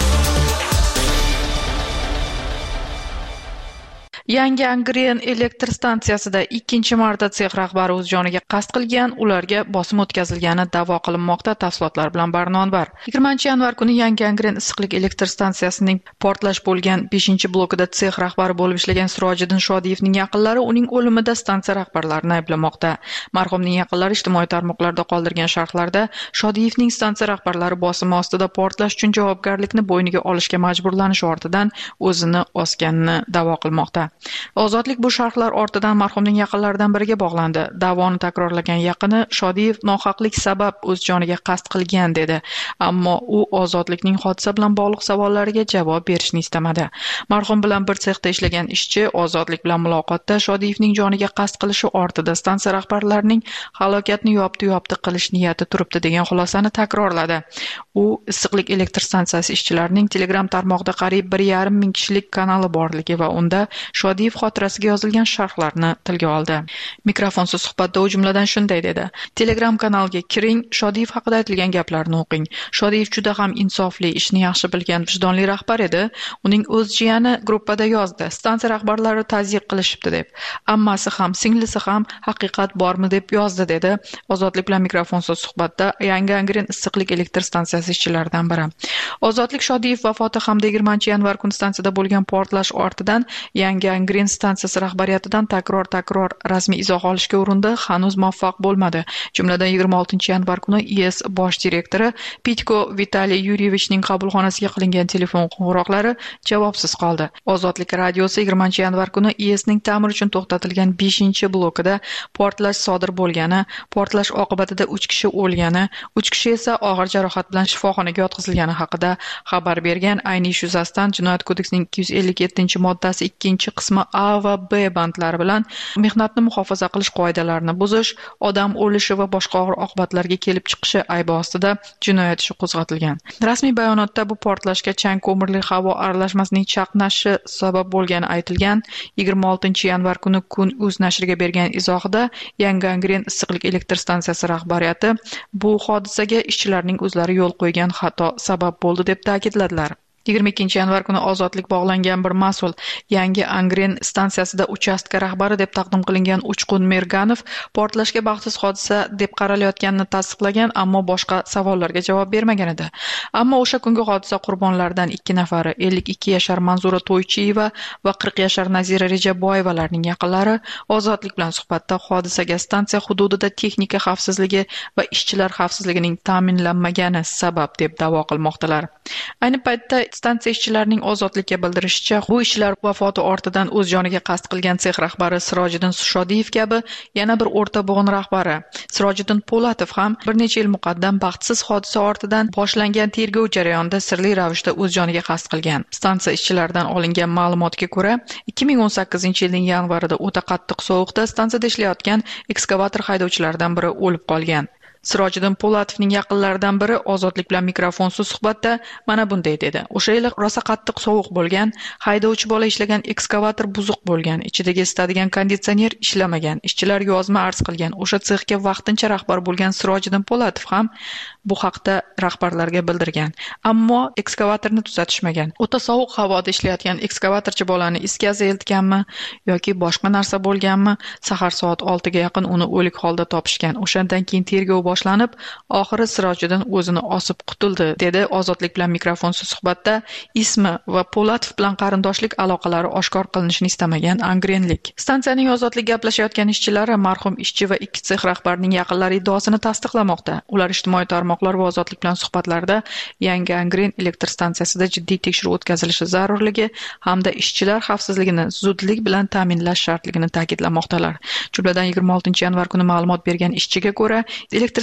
Yangi Angren elektr stansiyasida ikkinchi marta sex rahbari o'z joniga qasd qilgan, ularga bosim o'tkazilgani da'vo qilinmoqda. Tafsilotlar bilan Barnon var. yigirmanchi yanvar kuni Yangi Angren issiqlik elektr stansiyasining portlash bo'lgan beshinchi blokida sex rahbari bo'lib ishlagan Sirojiddin Shodiyevning yaqinlari uning o'limida stansiya rahbarlarini ayblamoqda. Marhumning yaqinlari ijtimoiy tarmoqlarda qoldirgan sharhlarda Shodiyevning stansiya rahbarlari bosimi ostida portlash uchun javobgarlikni bo'yniga olishga majburlanishi ortidan o'zini osganini da'vo qilmoqda. Ozodlik bu sharhlar ortidan marhumning yaqinlaridan biriga bog'landi. Da'voni takrorlagan yaqini Shodiyev nohaqlik sabab o'z joniga qasd qilgan dedi, ammo u Ozodlikning hodisa bilan bog'liq savollariga javob berishni istamadi. Marhum bilan bir sexda ishlagan ishchi Ozodlik bilan muloqotda Shodiyevning joniga qasd qilishi ortida stansiya rahbarlarining halokatni yopdi-yopdi qilish niyati turibdi degan xulosani takrorladi. U issiqlik elektr stansiyasi ishchilarining Telegram tarmog'ida qariyb bir yarim ming kishilik kanali borligi va unda Shodiyev xotirasiga yozilgan sharhlarni tilga oldi. Mikrofonsiz suhbatda u jumladan shunday dedi: Telegram kanalga kiring, Shodiyev haqida aytilgan gaplarni o'qing. Shodiyev juda ham insofli, ishni yaxshi bilgan, vijdonli rahbar edi. Uning o'z jiyani gruppada yozdi. Stansiya rahbarlari tazyiq qilishibdi deb. Ammasi ham, singlisi ham haqiqat bormi deb yozdi dedi. Ozodlik bilan mikrofonsiz suhbatda Yangi Angren issiqlik elektr stansiyasi ishchilaridan biri. Ozodlik Shodiyev vafoti hamda yigirmanchi yanvar kuni stansiyada bo'lgan portlash ortidan Yangi Angren stansiyasi rahbariyatidan takror-takror rasmiy izoh olishga urindi, hanuz muvaffaq bo'lmadi. Jumladan yigirma oltinchi yanvar kuni I S bosh direktori Pitko Vitaliy Yuryevichning qabulxonasiga qilingan telefon qo'ng'iroqlari javobsiz qoldi. Ozodlik radiosi yigirmanchi yanvar kuni I S ning ta'mir uchun to'xtatilgan beshinchi blokida portlash sodir bo'lgani, portlash oqibatida uch kishi o'lgani, uch kishi esa og'ir jarohat bilan shifoxonaga yotqizilgani haqida xabar bergan. Ayni ish yuzasidan Jinoyat kodeksining ikki yuz ellik yettinchi moddasi ikkinchi qismi A va B bandlari bilan mehnatni muhofaza qilish qoidalarini buzish, odam o'lishi va boshqa og'ir oqibatlarga kelib chiqishi aybi ostida jinoyat ishi qo'zg'atilgan. Rasmiy bayonotda bu portlashga chang ko'mirli havo aralashmasining chaqnashi sabab bo'lgani aytilgan. yigirma oltinchi yanvar kuni Kun uz nashriga bergan izohida Yangi Angren issiqlik elektr stansiyasi rahbariyati bu hodisaga ishchilarning o'zlari yo'l qo'ygan xato sabab bo'ldi deb ta'kidladilar. yigirma ikkinchi yanvar kuni Ozodlik bog'langan bir mas'ul Yangi Angren stansiyasida uchastka rahbari deb taqdim qilingan Uchqun Merganov portlashga baxtsiz hodisa deb qaralayotganini tasdiqlagan, ammo boshqa savollarga javob bermagan edi. Ammo o'sha kungi hodisa qurbonlaridan ikki nafari ellik ikki yashar Manzura To'ychiyeva va qirq yashar Nazira Rejaboyevalarning yaqinlari Ozodlik bilan suhbatda hodisaga stansiya hududida texnika xavfsizligi va ishchilar xavfsizligining ta'minlanmagani sabab deb da'vo qilmoqdalar. Ayni paytda stansiya ishchilarining Ozodlikka bildirishicha, bu ishchilar vafoti ortidan o'z joniga qasd qilgan sex rahbari Sirojiddin Shodiyev kabi yana bir o'rta bo'g'in rahbari Sirojiddin Po'latov ham bir necha yil muqaddam baxtsiz hodisa ortidan boshlangan tergov jarayonida sirli ravishda o'z joniga qasd qilgan. Stansiya ishchilaridan olingan ma'lumotga ko'ra, ikki ming o'n sakkizinchi yilning yanvarida o'ta qattiq sovuqda stansiyada ishlayotgan ekskavator haydovchilaridan biri o'lib qolgan. Sirojiddin Po'latovning yaqinlaridan biri Ozodlik bilan mikrofonsiz suhbatda mana bunday dedi: O'sha yili rosa qattiq sovuq bo'lgan, haydovchi bola ishlagan ekskavator buzuq bo'lgan, ichidagi isitadigan konditsioner ishlamagan, ishchilar yozma arz qilgan. O'sha sexga vaqtincha rahbar bo'lgan Sirojiddin Po'latov ham bu haqda rahbarlarga bildirgan, ammo ekskavatorni tuzatishmagan. O'ta sovuq havoda ishlayotgan ekskavatorchi bolani is gazi eltganmi yoki boshqa narsa bo'lganmi? Sahar soat oltiga yaqin uni o'lik holda topishgan. O'shandan keyin tergov boshlanib, oxiri Sirojiddin o'zini osib qutuldi, dedi Ozodlik bilan mikrofonsiz suhbatda ismi va Po'latov bilan qarindoshlik aloqalari oshkor qilinishini istamagan angrenlik. Stansiyaning Ozodlik gaplashayotgan ishchilari marhum ishchi va ikki sex rahbarining yaqinlari iddaosini tasdiqlamoqda. Ular ijtimoiy tarmoqlar va Ozodlik bilan suhbatlarda Yangi Angren elektr stansiyasida jiddiy tekshiruv o'tkazilishi zarurligi hamda ishchilar xavfsizligini zudlik bilan ta'minlash shartligini ta'kidlamoqdalar. Jumladan yigirma oltinchi yanvar kuni ma'lumot bergan ishchiga ko'ra, elektr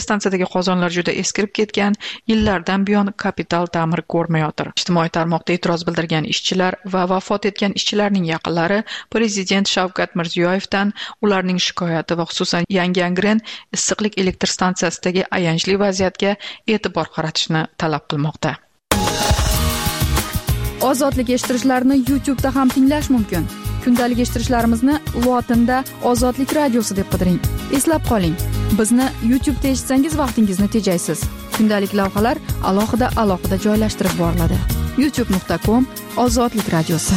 stansiyadagi qozonlar juda eskirib ketgan, yillardan buyon kapital ta'mir ko'rmayotir. Ijtimoiy tarmoqda e'tiroz bildirgan ishchilar va vafot etgan ishchilarning yaqinlari Prezident Shavkat Mirziyoyevdan ularning shikoyati va xususan Yangi Angren issiqlik elektr stansiyasidagi ayanchli vaziyatga e'tibor qaratishni talab qilmoqda. Ozodlik eshittirishlarni YouTube da ham tinglash mumkin. Kundalik eshittirishlarimizni lotinda Ozodlik radiosi deb qidiring. Eslab qoling, bizni YouTube da eshitsangiz vaqtingizni tejaysiz. Kundalik lavhalar alohida alohida joylashtirib boriladi. youtube nuqta com Ozodlik radiosi.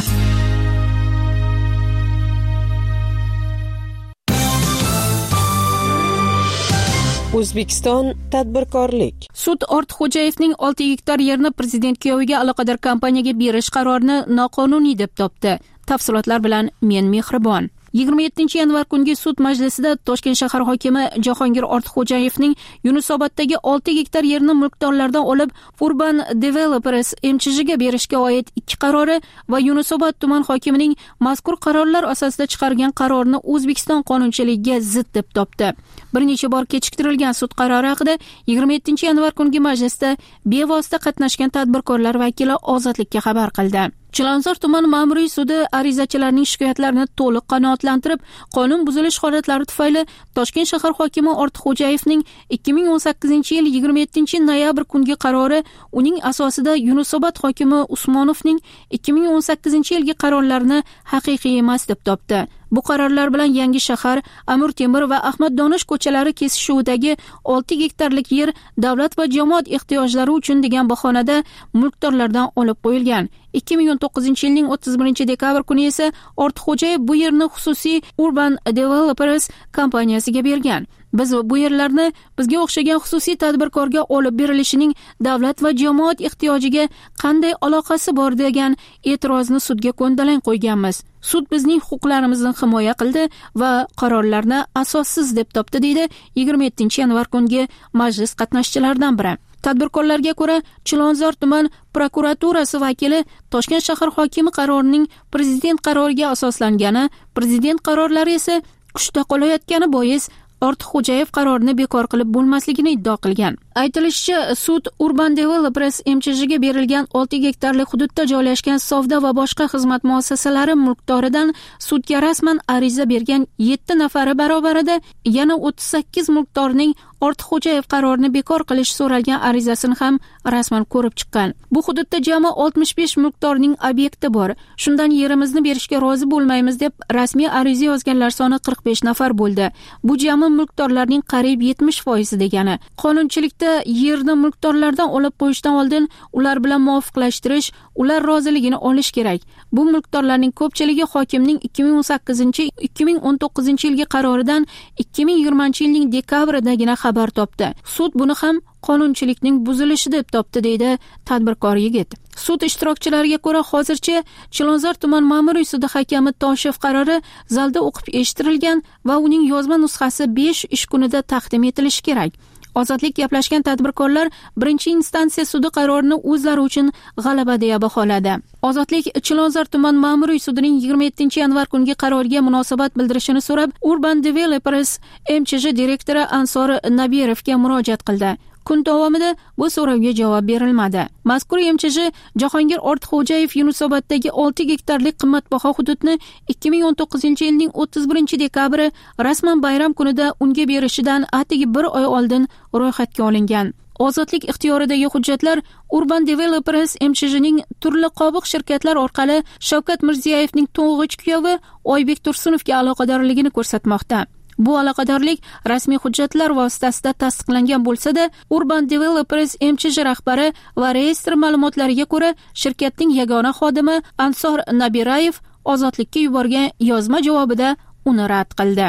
O'zbekiston tadbirkorlik. Sud Ortiqxo'jayevning olti gektar yerni prezident kuyoviga aloqador kompaniyaga berish qarorini noqonuniy deb topdi. Tafsilotlar bilan men Mehribon. yigirma yettinchi yanvar kungi sud majlisida Toshkent shahar hokimi Jahongir Ortiqxo'jayevning Yunusoboddagi olti gektar yerni mulkdorlardan olib Urban Developers M Ch Jga berishga oid ikki qarori va Yunusobod tuman hokimining mazkur qarorlar asosida chiqargan qarorini O'zbekiston qonunchiligiga zid deb topdi. Bir necha bor kechiktirilgan sud qarori haqida yigirma yettinchi yanvar kungi majlisda bevosita qatnashgan tadbirkorlar vakili Ozodlikka xabar qildi. Chilonzor tuman ma'muriy sudi arizachilarning shikoyatlarini to'liq qanoatlantirib, qonun buzilish holatlari tufayli Toshkent shahar hokimi Ortiqxo'jayevning ikki ming o'n sakkizinchi yil yigirma yettinchi noyabr kungi qarori uning asosida Yunusobod hokimi Usmonovning ikki ming o'n sakkizinchi yilgi qarorlarini haqiqiy emas deb topdi. Bu qarorlar bilan Yangi shahar, Amir Temur va Ahmad Donish ko'chalari kesishuvidagi olti gektarlik yer davlat va jamoat ehtiyojlari uchun degan bahonada mulkdorlardan olib qo'yilgan. ikki ming o'n to'qqizinchi yilning o'ttiz birinchi dekabr kuni esa Ortiqxo'jayev bu yerni xususiy Urban Developers kompaniyasiga bergan. Biz bu yerlarni bizga o'xshagan xususiy tadbirkorga olib berilishining davlat va jamoat ehtiyojiga qanday aloqasi bor degan e'tirozni sudga ko'ndalang qo'yganmiz. Sud bizning huquqlarimizni himoya qildi va qarorlarni asossiz deb topdi, deydi yigirma yettinchi yanvar kungi majlis qatnashchilaridan biri. Tadbirkorlarga ko'ra, Chilonzor tuman prokuraturasi vakili Toshkent shahar hokimi qarorining prezident qaroriga asoslangani, prezident qarorlari esa kuchda qolayotgani bois Ortiqxo'jayev qarorini bekor qilib bo'lmasligini iddao qilgan. Aytilishicha, sud Urban Developers M Ch Jga berilgan olti gektarlik hududda joylashgan savdo va boshqa xizmat muassasalari mulkdoridan sudga rasman ariza bergan yetti nafari barobarida yana o'ttiz sakkiz mulkdorning Ortiqxo'jayev qarorini bekor qilish so'ralgan arizasini ham rasman ko'rib chiqqan. Bu hududda jami oltmish besh mulkdorning obyekti bor. Shundan yerimizni berishga rozi bo'lmaymiz deb rasmiy ariza yozganlar soni qirq besh nafar bo'ldi. Bu jami mulkdorlarning qariyb yetmish foiz degani. Qonunchilikda yerni mulkdorlardan olib qo'yishdan oldin ular bilan muvofiqlashtirish, ular roziligini olish kerak. Bu mulkdorlarning ko'pchiligi hokimning ikki ming o'n sakkizinchi ikki ming o'n to'qqizinchi yilgi qaroridan ikki ming yigirmanchi yilning dekabridagina xabar topdi. Sud buni ham qonunchilikning buzilishi deb topdi, deydi tadbirkor yigit. Sud ishtirokchilariga ko'ra, hozircha Chilonzor tuman ma'muriy sudi hakami Toshev qarori zalda o'qib eshittirilgan va uning yozma nusxasi besh ish kunida taqdim etilishi kerak. Ozodlik gaplashgan tadbirkorlar birinchi instansiya sudi qarorini o'zlari uchun g'alaba deya baholadi. Ozodlik Chilonzor tuman ma'muriy sudining yigirma yettinchi yanvar kungi qaroriga munosabat bildirishini so'rab, Urban Developers M Ch J direktori Ansor Nabirovga murojaat qildi. Kun davomida bu so'rovga javob berilmadi. Mazkur M Ch J Jahongir Ortiqxo'jayev Yunusoboddagi olti gektarlik qimmatbaho hududni ikki ming o'n to'qqizinchi yilning o'ttiz birinchi dekabri rasman bayram kunida unga berishidan atigi bir oy oldin ro'yxatga olingan. Ozodlik ixtiyoridagi hujjatlar Urban Developers M Ch Jning turli qobiq shirkatlar orqali Shavkat Mirziyoyevning to'ng'ich kuyovi Oybek Tursunovga aloqadorligini ko'rsatmoqda. Bu aloqadorlik rasmiy hujjatlar vositasida tasdiqlangan bo'lsa-da, Urban Developers M Ch J rahbari va reyestr ma'lumotlariga ko'ra, shirkatning yagona xodimi Ansor Nabirayev Ozodlikka yuborgan yozma javobida uni rad qildi.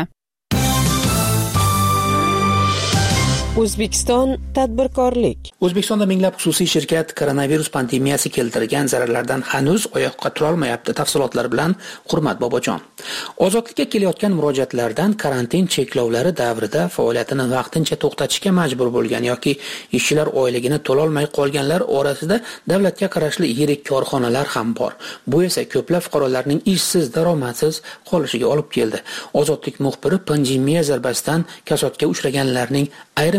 O'zbekiston tadbirkorlik. O'zbekistonda minglab xususiy shirkat koronavirus pandemiyasi keltirgan zararlardan hanuz oyoqqa tura olmayapti. Tafsilotlar bilan Hurmat Bobojon. Ozodlikka kelayotgan murojaatlardan karantin cheklovlari davrida faoliyatini vaqtincha to'xtatishga majbur bo'lgan yoki ishchilar oyligini to'la olmay qolganlar orasida davlatga qarashli yirik korxonalar ham bor. Bu esa ko'plab fuqarolarning ishsiz, daromadsiz qolishiga olib keldi. Ozodlik muxbiri pandemiya zarbasidan kasodga uchraganlarning ayrim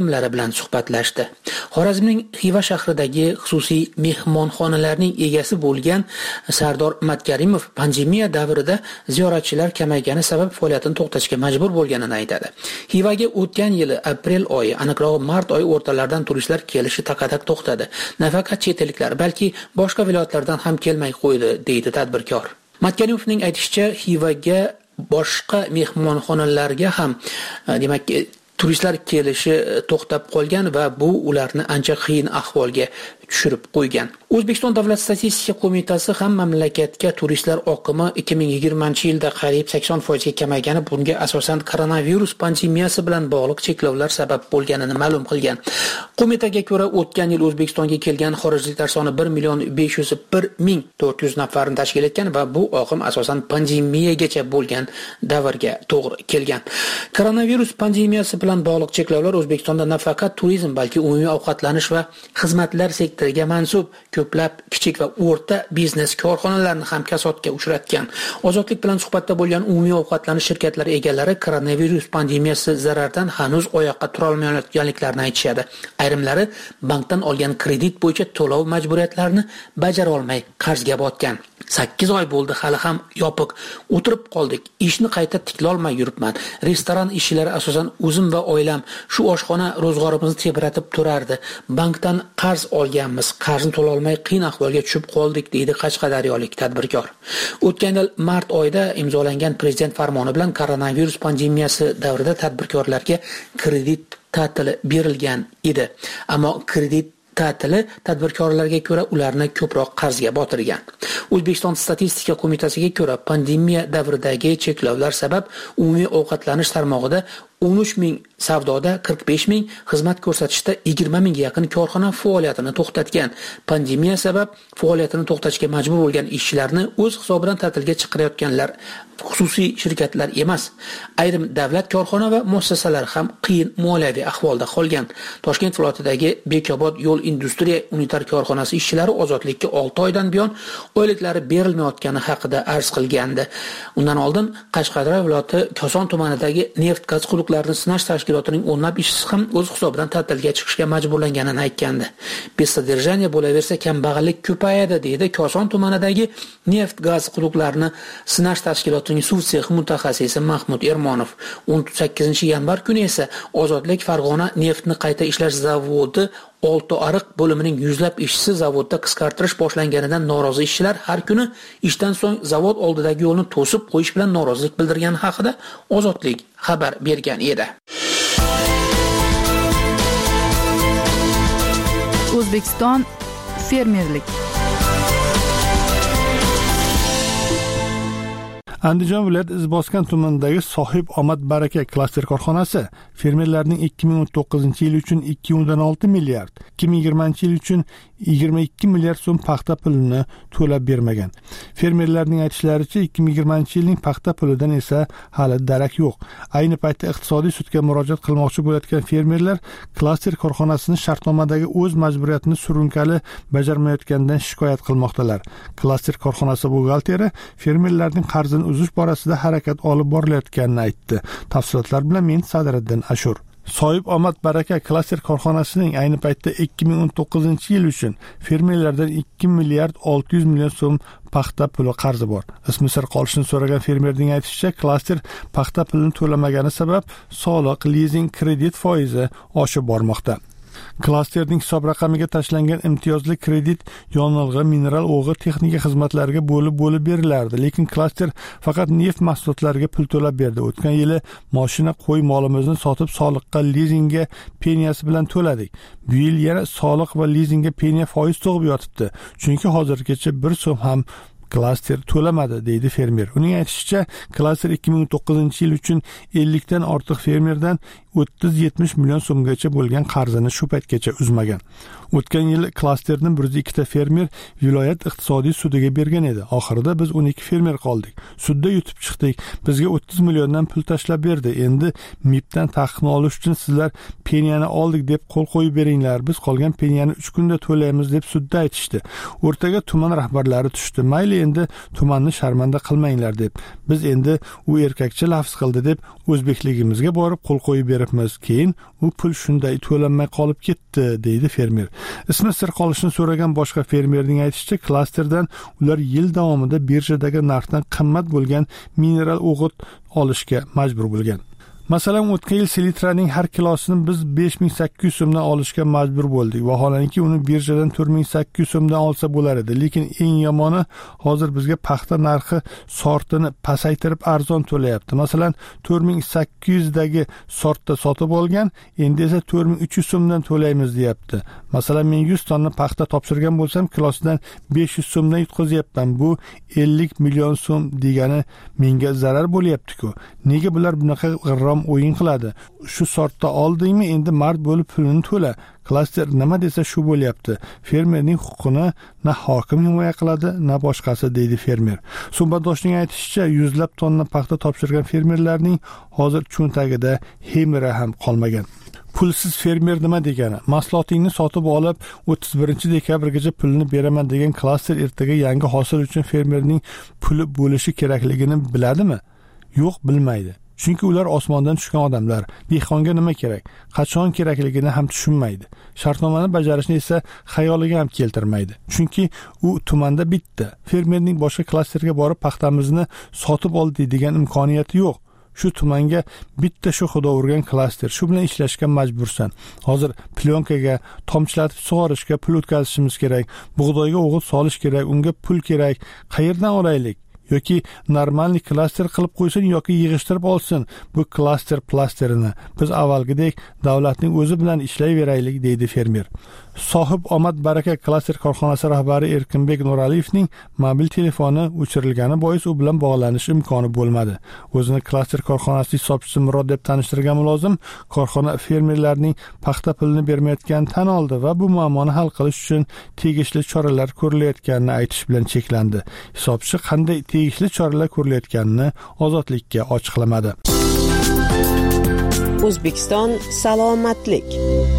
xodimlari bilan suhbatlashdi. Xorazmning Xiva shahridagi xususiy mehmonxonalarning egasi bo'lgan Sardor Matkarimov pandemiya davrida ziyoratchilar kamaygani sabab faoliyatini to'xtatishga majbur bo'lganini aytadi. Xivaga o'tgan yili aprel oyi, aniqrog'i mart oyi o'rtalaridan turistlar kelishi taqadak to'xtadi. Nafaqat chet elliklar, balki boshqa viloyatlardan ham kelmay qo'ydi, deydi tadbirkor. Matkarimovning aytishicha, Xivaga boshqa mehmonxonalarga ham demak turistlar kelishi to'xtab qolgan va bu ularni ancha qiyin ahvolga tushirib qo'ygan. O'zbekiston Davlat statistika qo'mitasi ham mamlakatga turistlar oqimi ikki ming yigirmanchi yilda qariyb sakson foiz ga kamaygani, bunga asosan koronavirus pandemiyasi bilan bog'liq cheklovlar sabab bo'lganini ma'lum qilgan. Qo'mitaga ko'ra, o'tgan yil O'zbekistonga kelgan xorijliklar soni bir million besh yuz bir ming to'rt yuz nafarni tashkil etgan va bu oqim asosan pandemiyagacha bo'lgan davrga to'g'ri kelgan. Koronavirus pandemiyasi bilan bog'liq cheklovlar O'zbekistonda nafaqat turizm, balki umumiy ovqatlanish va xizmatlar sektoriga mansub ko'plab kichik va o'rta biznes korxonalarini ham kasodga uchratgan. Ozodlik bilan suhbatda bo'lgan umumiy ovqatlanish shirkatlari egalari koronavirus pandemiyasi zarardan hanuz oyoqqa tura olmayotganliklarini aytishadi. Ayrimlari bankdan olgan kredit bo'yicha to'lov majburiyatlarini bajara olmay qarzga botgan. sakkiz oy bo'ldi, hali ham yopiq o'tirib qoldik. Ishni qayta tiklolmay yuribman. Restoran ishlari asosan o'zim va oilam, shu oshxona ro'zg'orimizni tebratib turardi. Bankdan qarz olganmiz, qarzni to'la olmay qiyin ahvolga tushib qoldik, deydi qashqadaryolik tadbirkor. O'tgan yil mart oyida imzolangan prezident farmoni bilan koronavirus pandemiyasi davrida tadbirkorlarga kredit ta'tili berilgan edi. Ammo kredit ta'tili tadbirkorlarga ko'ra ularni ko'proq qarzga botirgan. O'zbekiston statistika qo'mitasiga ko'ra, pandemiya davridagi cheklovlar sabab umumiy ovqatlanish tarmog'ida o'n uch ming, savdoda qirq besh ming, xizmat ko'rsatishda yigirma mingga yaqin korxona faoliyatini to'xtatgan. Pandemiya sabab faoliyatini to'xtatishga majbur bo'lgan ishchilarni o'z hisobidan ta'tilga chiqarayotganlar xususiy shirkatlar emas. Ayrim davlat korxona va muassasalar ham qiyin moliyaviy ahvolda qolgan. Toshkent viloyatidagi Bekobod yo'l industriya unitar korxonasi ishchilari ozodlikka olti oydan buyon oyliklari berilmayotgani haqida arz qilgandi. Undan oldin Qashqadaryo viloyati Koson tumanidagi neft gaz quduqlarini sinash tashkilotining o'nlab ishchisi ham o'z hisobidan ta'tilga chiqishga majburlanganini aytgandi. Besodержание bo'laversa kambag'allik ko'payadi, deydi Koson tumanidagi neft gaz quduqlarini sinash tashkilotining suv sexi mutaxassisi Mahmud Ermonov. o'n sakkizinchi yanvar kuni esa Ozodlik Farg'ona neftni qayta ishlash zavodi Olti ariq bo'limining yuzlab ishchisi zavodda qisqartirish boshlanganidan norozi ishchilar har kuni ishdan so'ng zavod oldidagi yo'lni to'sib qo'yish bilan norozilik bildirgani haqida Ozodlik xabar bergan edi. O'zbekiston fermerlik. Andijon viloyati Izboskan tumanidagi Sohib Omad Baraka klaster korxonasi fermerlarning ikki ming o'n to'qqizinchi yil uchun ikki nuqta olti milliard, ikki ming yigirmanchi yil uchun yigirma ikki milliard so'm paxta pulini to'lab bermagan. Fermerlarning aytishlaricha, ikki ming yigirmanchi yilning paxta pulidan esa hali darak yo'q. Ayni paytda iqtisodiy sudga murojaat qilmoqchi bo'layotgan fermerlar klaster korxonasini shartnomadagi o'z majburiyatini surunkali bajarmayotganidan shikoyat qilmoqdalar. Klaster korxonasi buxgalteri fermerlarning qarzini uzish borasida harakat olib borilayotganini aytdi. Tafsilotlar bilan men Sadriddin Ashur. Sohib Omad Baraka klaster korxonasining ayni paytda ikki ming o'n to'qqizinchi yil uchun fermerlardan ikki milliard olti yuz million so'm paxta puli qarzi bor. Ismi sir qolishini so'ragan fermerning aytishicha, klaster paxta pulini to'lamagani sabab soliq, lizing, kredit foizi oshib bormoqda. Klasterning hisob raqamiga tashlangan imtiyozli kredit yonilg'i, mineral o'g'i, texnika xizmatlariga bo'lib-bo'lib berilardi, lekin klaster faqat neft mahsulotlariga pul to'lab berdi. O'tgan yili mashina, qo'y molimizni sotib soliqqa, lizingga, peniyasi bilan to'ladik. Bu yil yana soliq va lizingga peniya foiz to'g'ib yotibdi. Chunki hozirgacha bir so'm ham klaster to'lamadi, deydi fermer. Uning aytishicha, klaster ikki ming o'n to'qqizinchi yil uchun ellikdan ortiq fermerdan o'ttiz yetmish million so'mgacha bo'lgan qarzini shu paytgacha uzmagan. O'tgan yili klasterni bir yuz ikkita fermer viloyat iqtisodiy sudiga bergan edi. Oxirida biz o'n ikki fermer qoldik. Sudda yutib chiqdik. Bizga o'ttiz milliondan pul tashlab berdi. Endi M I Bdan taqiqni olish uchun sizlar peniyani oldik deb qo'l qo'yib beringlar. Biz qolgan peniyani uch kunda to'laymiz deb sudda aytishdi. O'rtaga tuman rahbarlari tushdi. Mayli, endi tumanni sharmanda qilmanglar deb. Biz endi u erkakcha lafz qildi deb o'zbekligimizga borib qo'l qo'yib berib kerakmiz. Keyin u pul shunday to'lanmay qolib ketdi, deydi fermer. Ismi sir qolishini so'ragan boshqa fermerning aytishicha, klasterdan ular yil davomida birjadagi narxdan qimmat bo'lgan mineral o'g'it olishga majbur bo'lgan. Masalan, o'tgan yil selitraning har kilosini biz besh ming sakkiz yuz so'mdan olishga majbur bo'ldik. Vaholanki uni birjadan to'rt ming sakkiz yuz so'mdan olsa bo'lar edi. Lekin eng yomoni, hozir bizga paxta narxi sortini pasaytirib arzon to'layapti. Masalan, to'rt ming sakkiz yuz dagi sortda sotib olgan, endi esa to'rt ming uch yuz so'mdan to'laymiz deyapti. Masalan, men yuz tonna paxta topshirgan bo'lsam, kilosidan besh yuz so'mdan yutqazyapman. Bu ellik million so'm degani menga zarar bo'lyapti-ku. Nega bular bunaqa g'irrom o'yin qiladi? Shu sortda oldingmi, endi mard bo'lib pulini to'la. Klaster nima desa shu bo'lyapti. Fermerning huquqini na hokim himoya qiladi, na boshqasi, deydi fermer. Suhbatdoshning aytishicha, yuzlab tonna paxta topshirgan fermerlarning hozir cho'ntagida hemira ham qolmagan. Pulsiz fermer nima degani? Mahsulotingni sotib olib, o'ttiz birinchi dekabrgacha pulni beraman degan klaster ertaga yangi hosil uchun fermerning puli bo'lishi kerakligini biladimi? Yo'q, bilmaydi. Chunki ular osmondan tushgan odamlar. Dehqonga nima kerak, qachon kerakligini ham tushunmaydi. Shartnomani bajarishni esa xayoliga ham keltirmaydi. Chunki u tumanda bitta. Fermerning boshqa klasterga borib paxtamizni sotib ol deydigan imkoniyati yo'q. Shu tumanga bitta shu xudo urgan klaster, shu bilan ishlashga majbursan. Hozir plyonkaga, tomchilatib sug'orishga pul o'tkazishimiz kerak, bug'doyga o'g'it solish kerak, unga pul kerak. Qayerdan olaylik? Yoki normalniy klaster qilib qo'ysin yoki yig'ishtirib olsin bu klaster plasterini. Biz avvalgidek davlatning o'zi bilan ishlayveraylik, deydi fermer. Sohib omad baraka klaster korxonasi rahbari Erkinbek Nuraliyevning mobil telefoni o'chirilgani bois u bilan bog'lanish imkoni bo'lmadi. O'zini klaster korxonasi hisobchisi Murod deb tanishtirgan mulozim korxona fermerlarning paxta pulini bermayotganini tan oldi va bu muammoni hal qilish uchun tegishli choralar ko'rilayotganini aytish bilan cheklandi. Hisobchi qanday tegishli choralar ko'rilayotganini Ozodlikka ochiqlamadi. O'zbekiston salomatlik.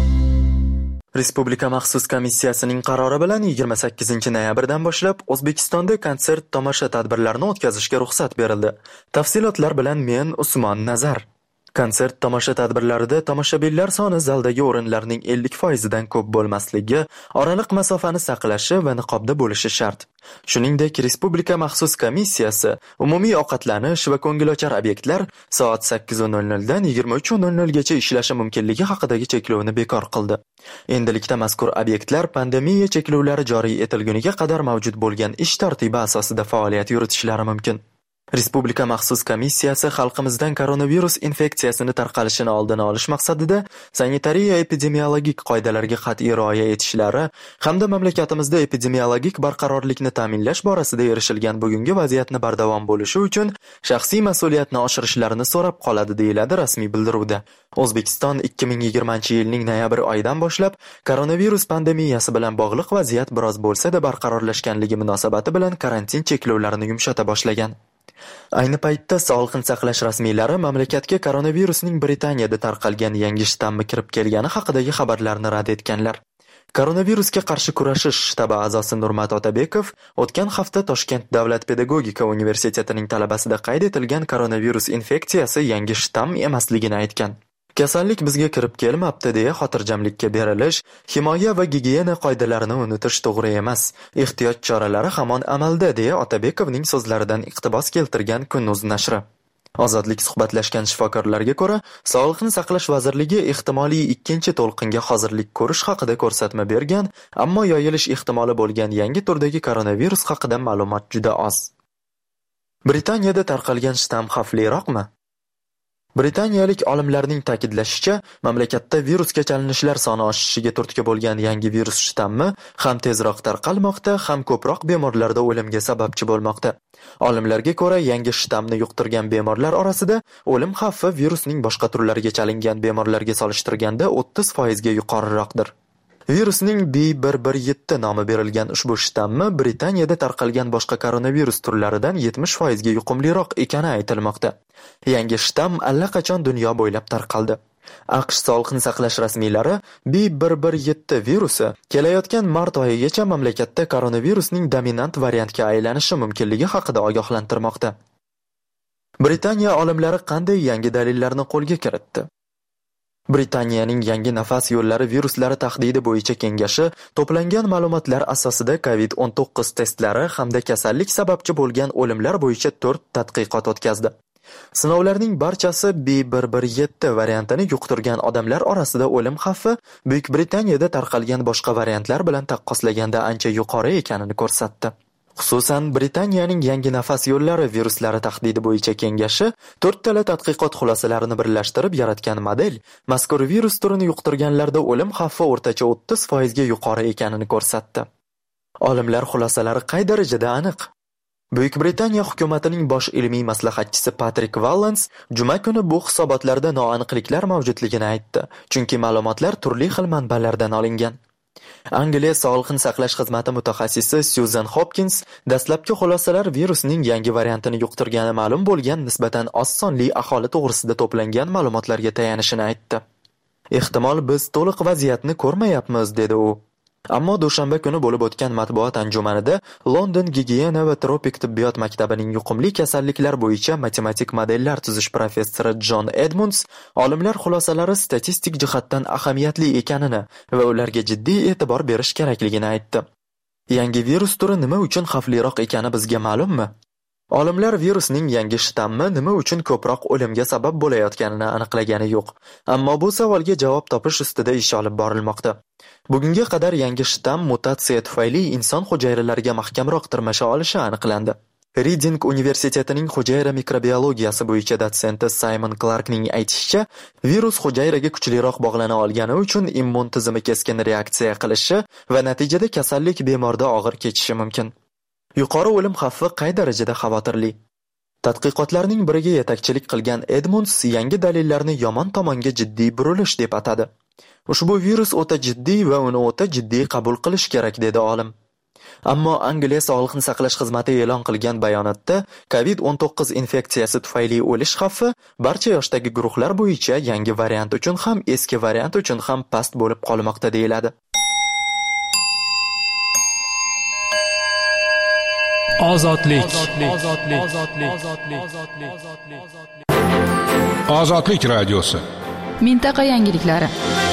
Respublika maxsus komissiyasining qarori bilan yigirma sakkizinchi noyabrdan boshlab O'zbekistonda konsert tomosha tadbirlarini o'tkazishga ruxsat berildi. Tafsilotlar bilan men Usmon Nazar. Konsert tomosha tadbirlarida tomoshabinlar soni zaldagi o'rinlarning ellik foiz dan ko'p bo'lmasligi, oraliq masofani saqlashi va niqobda bo'lishi shart. Shuningdek, Respublika maxsus komissiyasi umumiy ovqatlanish va ko'ngilochar obyektlar soat sakkiz nol nol dan yigirma uch nol nol gacha ishlashi mumkinligi haqidagi cheklovni bekor qildi. Endilikda mazkur obyektlar pandemiya cheklovlari joriy etilguniga qadar mavjud bo'lgan ish tartibi asosida faoliyat yuritishlari mumkin. Respublika maxsus komissiyasi xalqimizdan koronavirus infeksiyasini tarqalishini oldini olish maqsadida sanitariya epidemiologik qoidalarga qat'iy rioya etishlari hamda mamlakatimizda epidemiologik barqarorlikni ta'minlash borasida erishilgan bugungi vaziyatni bardavom bo'lishi uchun shaxsiy mas'uliyatni oshirishlarini so'rab qoladi, deyiladi rasmiy bildiruvda. O'zbekiston ikki ming yigirmanchi yilning noyabr oyidan boshlab koronavirus pandemiyasi bilan bog'liq vaziyat biroz bo'lsa-da barqarorlashganligi munosabati bilan karantin cheklovlarini yumshata boshlagan. Ayni paytda sog'liqni saqlash rasmiylari mamlakatga koronavirusning Britaniyada tarqalgan yangi shtammi kirib kelgani haqidagi xabarlarni rad etganlar. Koronavirusga qarshi kurashish shtabi a'zosi Nurmat Otabekov o'tgan hafta Toshkent davlat pedagogika universitetining talabasida qayd etilgan koronavirus infeksiyasi yangi shtamm emasligini aytgan. Kasallik bizga kirib kelmabdi deya xotirjamlikka berilish, himoya va gigiyena qoidalarini unutish to'g'ri emas. Ehtiyot choralari hamon amalda, deya Otabekovning so'zlaridan iqtibos keltirgan Kun.uz nashri. Ozodlik suhbatlashgan shifokorlarga ko'ra, Sog'liqni saqlash vazirligi ehtimoliy ikkinchi to'lqinga hozirlik ko'rish haqida ko'rsatma bergan, ammo yoyilish ehtimoli bo'lgan yangi turdagi koronavirus haqida ma'lumot juda oz. Britaniyada tarqalgan shtamm xavfliroqmi? Britaniyalik olimlarning ta'kidlashicha, mamlakatda virusga chalinishlar soni oshishiga turtki bo'lgan yangi virus shtammi ham tezroq tarqalmoqda, ham ko'proq bemorlarda o'limga sababchi bo'lmoqda. Olimlarga ko'ra, yangi shtammni yuqtirgan bemorlar orasida o'lim xavfi virusning boshqa turlariga chalingan bemorlarga solishtirganda o'ttiz foiz ga yuqoriroqdir. Virusning B bir bir yetti nomi berilgan ushbu shtammi Britaniyada tarqalgan boshqa koronavirus turlaridan yetmish foiz ga yuqumliroq ekani aytilmoqda. Yangi shtamm allaqachon dunyo bo'ylab tarqaldi. AQSh sog'liqni saqlash rasmiylari B bir bir yetti virusi kelayotgan mart oyigacha mamlakatda koronavirusning dominant variantga aylanishi mumkinligi haqida ogohlantirmoqda. Britaniya olimlari qanday yangi dalillarni qo'lga kiritdi? Britaniyaning yangi nafas yo'llari viruslari tahdidi bo'yicha kengashi to'plangan ma'lumotlar asosida kovid o'n to'qqiz testlari hamda kasallik sababchi bo'lgan o'limlar bo'yicha to'rt tadqiqot o'tkazdi. Sinovlarning barchasi B bir bir yetti variantini yuqtirgan odamlar orasida o'lim xavfi Buyuk Britaniyada tarqalgan boshqa variantlar bilan taqqoslaganda ancha yuqori ekanini ko'rsatdi. Xususan, Britaniyaning yangi nafas yo'llari viruslari tahdidi bo'yicha kengashi to'rttala tadqiqot xulosalarini birlashtirib yaratgan model mazkur virus turini yuqtirganlarda o'lim xavfi o'rtacha o'ttiz foizga yuqori ekanini ko'rsatdi. Olimlar xulosalari qay darajada aniq? Buyuk Britaniya hukumatining bosh ilmiy maslahatchisi Patrick Vallance juma kuni bu hisobotlarda noaniqliklar mavjudligini aytdi, chunki ma'lumotlar turli xil manbalardan olingan. Angliya Sog'liqni saqlash xizmati mutaxassisi Susan Hopkins dastlabki xulosalar virusning yangi variantini yuqtirgani ma'lum bo'lgan nisbatan oz sonli aholi to'g'risida to'plangan ma'lumotlarga tayanishini aytdi. Ehtimol biz to'liq vaziyatni ko'rmayapmiz, dedi u. Ammo dushanba kuni bo'lib o'tgan matbuot anjumanida London Gigiyena va tropik tibbiyot maktabining yuqumli kasalliklar bo'yicha matematik modellar tuzish professori John Edmonds olimlar xulosalari statistik jihatdan ahamiyatli ekanini va ularga jiddiy e'tibor berish kerakligini aytdi. Yangi virus turi nima uchun xavfliroq ekani bizga ma'lummi? Olimlar virusning yangi shtammi nima uchun ko'proq o'limga sabab bo'layotganini aniqlagani yo'q, ammo bu savolga javob topish ustida ish olib borilmoqda. Bugunga qadar yangi shtamm mutatsiya tufayli inson hujayralariga mahkamroq tirmasha olishi aniqlandi. Reading universitetining hujayra mikrobiologiyasi bo'yicha dotsenti Simon Clarkning aytishicha, virus hujayraga kuchliroq bog'lana olgani uchun immun tizimi keskin reaksiya qilishi va natijada kasallik bemorda og'ir kechishi mumkin. Yuqori o'lim xavfi qay darajada xavotirli? Tadqiqotlarning biriga yetakchilik qilgan Edmonds yangi dalillarni yomon tomonga jiddiy burilish deb atadi. Ushbu virus o'ta jiddiy va uni o'ta jiddiy qabul qilish kerak, dedi olim. Ammo Angliya Sog'liqni saqlash xizmati e'lon qilgan bayonotda kovid o'n to'qqiz infeksiyasi tufayli o'lish xavfi barcha yoshdagi guruhlar bo'yicha yangi variant uchun ham eski variant uchun ham past bo'lib qolmoqda, deyiladi. Ozodlik. Ozodlik radiosi. Mintaqa yangiliklari.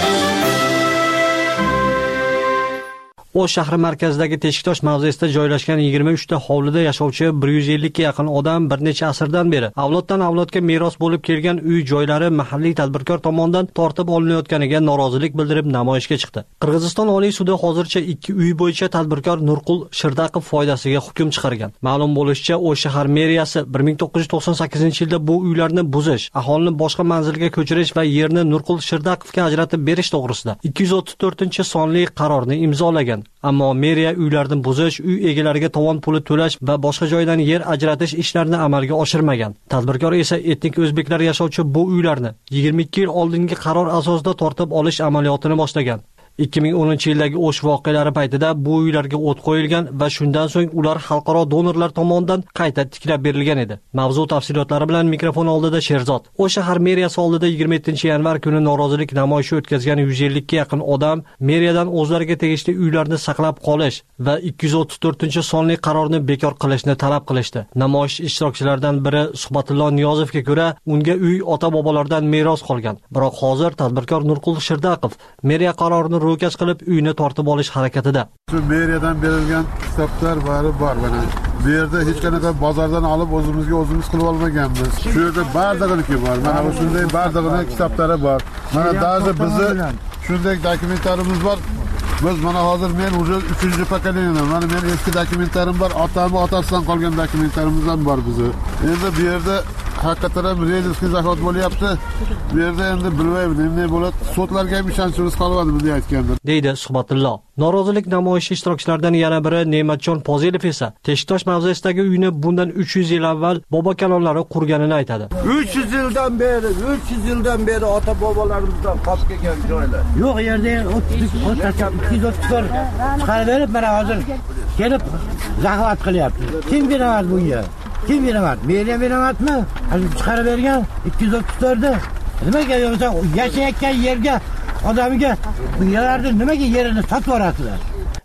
O'sh shahri markazidagi Teshiktosh mavzesida joylashgan yigirma uch ta hovlida yashovchi bir yuz ellik ga yaqin odam bir necha asrdan beri avloddan avlodga meros bo'lib kelgan uy joylari mahalliy tadbirkor tomonidan tortib olinayotganiga norozilik bildirib namoyishga chiqdi. Qirg'iziston Oliy sudi hozircha ikki uy bo'yicha tadbirkor Nurqul Shirdaqov foydasiga hukm chiqargan. Ma'lum bo'lishicha, O'sh shahar meriyasi bir ming to'qqiz yuz to'qson sakkizinchi yilda bu uylarni buzish, aholini boshqa manzilga ko'chirish va yerni Nurqul Shirdaqovga ajratib berish to'g'risida ikki yuz o'ttiz to'rtinchi sonli qarorni imzolagan. Ammo meriya uylarni buzish, uy egalariga tovon puli to'lash va boshqa joydan yer ajratish ishlarini amalga oshirmagan. Tadbirkor esa etnik o'zbeklar yashovchi bu uylarni yigirma ikki yil oldingi qaror asosida tortib olish amaliyotini boshlagan. ikki ming o'ninchi yildagi O'sh voqealari paytida bu uylarga o't qo'yilgan va shundan so'ng ular xalqaro donorlar tomonidan qayta tiklab berilgan edi. Mavzu tafsilotlari bilan mikrofon oldida Sherzod. O'sh shahar meriyasi oldida yigirma yettinchi yanvar kuni norozilik namoyishi o'tkazgan yuz ellik ga yaqin odam meriyadan o'zlariga tegishli uylarni saqlab qolish va ikki yuz o'ttiz to'rtinchi sonli qarorni bekor qilishni talab qilishdi. Namoyish ishtirokchilaridan biri Suhbatillo Niyozovga ko'ra, unga uy ota-bobolardan meros qolgan. Biroq hozir tadbirkor Nurqul Shirdaqov meriya qarorini ro'kach qilib uyni tortib olish harakatida. Shu meriyadan berilgan kitoblar bari bor. Mana bu yerda hech qanaqa bozordan olib o'zimizga o'zimiz qilib olmaganmiz. Shu yerda bardig'iniki bor. Mana shunday bardig'ini kitoblari bor. Mana даже bizni shunday dokumentlarimiz bor. Biz mana hozir men уже uchinchi pokoleniyaman. Mana men eski dokumentlarim bor, otamning otasidan qolgan dokumentlarimiz ham bor bizni. Endi bu yerda haqiqatan ham rejissor zakot bo'lyapti. Bu yerda endi bilmayman, nima bo'ladi. Sotlarga ham ishonchimiz qolmadi bunday aytganda, deydi Suhbatillo. Norozilik namoyishi ishtirokchilaridan yana biri Ne'matjon Pozilov esa Teshiktosh mavzesidagi uyni bundan uch yuz yil avval bobo kalonlari qurganini aytadi. uch yuz yildan beri, uch yuz yildan beri ota-bobolarimizdan qolib kelgan joylar. Yo'q, yerda o'ttiz ikki yuz o'ttiz to'rt chiqarib berib, mana hozir kelib zakovat qilyapti. Kim beramat bunga? Kim beramat? Meriya beramatmi? Hozir chiqarib bergan ikki yuz o'ttiz to'rtni. Nimaga yo'qsa yashayotgan yerga odamiga bu yerlarni nimaga yerini sotib yuborasizlar?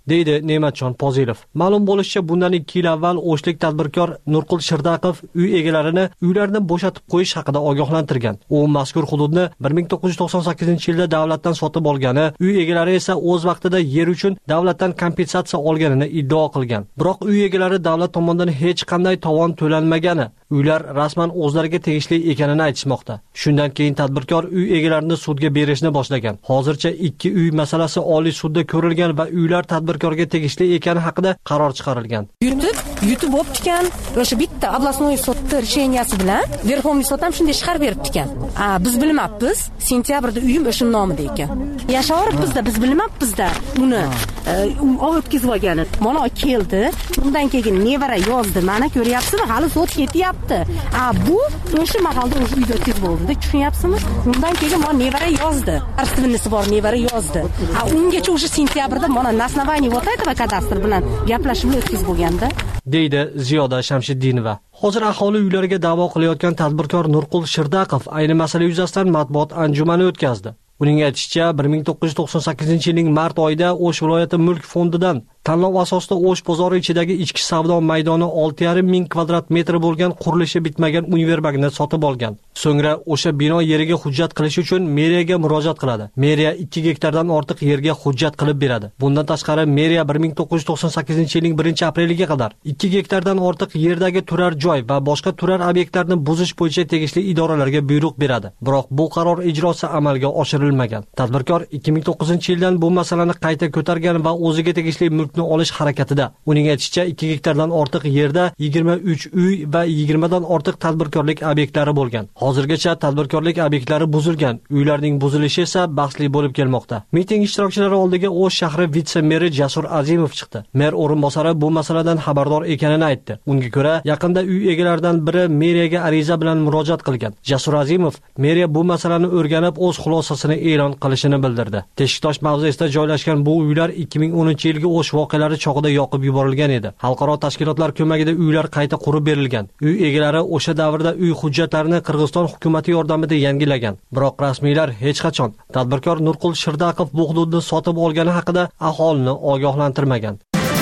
deydi Ne'matjon Pozilov. Ma'lum bo'lishicha, bundan ikki yil avval O'shlik tadbirkor Nurqul Shirdaqov uy egalarini uylarini bo'shatib qo'yish haqida ogohlantirgan. U mazkur hududni bir ming to'qqiz yuz to'qson sakkizinchi yilda davlatdan sotib olgani, uy egalari esa o'z vaqtida yer uchun davlatdan kompensatsiya olganini iddao qilgan. Biroq uy egalari davlat tomonidan hech qanday tovon to'lanmagani, uylar rasman o'zlariga tegishli ekanini aytishmoqda. Shundan keyin tadbirkor uy egalarini sudga berishni boshlagan. Hozircha ikki uy masalasi Oliy sudda ko'rilgan va uylar tadbirkorga tegishli ekani haqida qaror chiqarilgan. Yutib, yutib o'ptikan. O'sha bitta областной sudda решенияsi bilan Verxovniy sud ham shunday chiqarib beribdi ekan. A, biz bilmabmiz. Sentyabrda uyim o'sha nomida ekan. Yashavorib bizda, biz bilmabmizda uni olib o'tkazib olgani. Mana keldi. Undan keyin nevara yozdi. Mana ko'ryapsizmi? Hali sud ketyapti. A, bu o'sha mahalda o'sha uyda o'tkazib oldi. Tushunyapsizmi? Undan keyin mana nevara yozdi. Arstvinisi bor nevara yozdi. A, ungacha o'sha sentyabrda mana nasnavani вот этого kadastr bilan gaplashib o'tkazib bo'lganda, deydi Ziyoda Shamshiddinova. Hozir aholi uylariga da'vo qilayotgan tadbirkor Nurqul Shirdaqov ayni masala yuzasidan matbuot anjumani o'tkazdi. Uning aytishicha, bir ming to'qqiz yuz to'qson sakkizinchi yilning mart oyida O'sh viloyati mulk fondidan tanlov asosida O'sh bozori ichidagi ichki savdo maydoni olti yarim ming kvadrat metr bo'lgan qurilishi bitmagan univerbagni sotib olgan. So'ngra o'sha bino yeriga hujjat qilish uchun meriyaga murojaat qiladi. Meriya ikki gektardan ortiq yerga hujjat qilib beradi. Bundan tashqari meriya bir ming to'qqiz yuz to'qson sakkizinchi yilning birinchi apreliga qadar ikki gektardan ortiq yerdagi turar joy va boshqa turar obyektlarni buzish bo'yicha tegishli idoralarga buyruq beradi. Biroq bu qaror ijrosi amalga oshirilmagan. Tadbirkor ikki ming to'qqizinchi yildan bu masalani qayta ko'targan va o'ziga tegishli mulkni olish harakatida. Uning aytishicha, ikki gektardan ortiq yerda yigirma uch uy va yigirma dan ortiq tadbirkorlik obyektlari bo'lgan. Hozirgacha tadbirkorlik obyektlari buzilgan, uylarning buzilishi esa bahsli bo'lib kelmoqda. Miting ishtirokchilari oldiga O'sh shahri vitse-meri Jasur Azimov chiqdi. Mer o'rinbosari bu masaladan xabardor ekanini aytdi. Unga ko'ra, yaqinda uy egalaridan biri meriyaga ariza bilan murojaat qilgan. Jasur Azimov meriya bu masalani o'rganib, o'z xulosasini e'lon qilishini bildirdi. Teshiktosh mavzesida joylashgan bu uylar ikki ming o'ninchi yilgi O'sh voqealari chog'ida yoqib yuborilgan edi. Xalqaro tashkilotlar ko'magida uylar qayta qurib berilgan. Uy egalari o'sha davrda uy hujjatlarini Qirg'iziston hukumati yordamida yangilagan. Biroq rasmiylar hech qachon tadbirkor Nurqul Shirdaqov bu hududni sotib olgani haqida aholini ogohlantirmagan.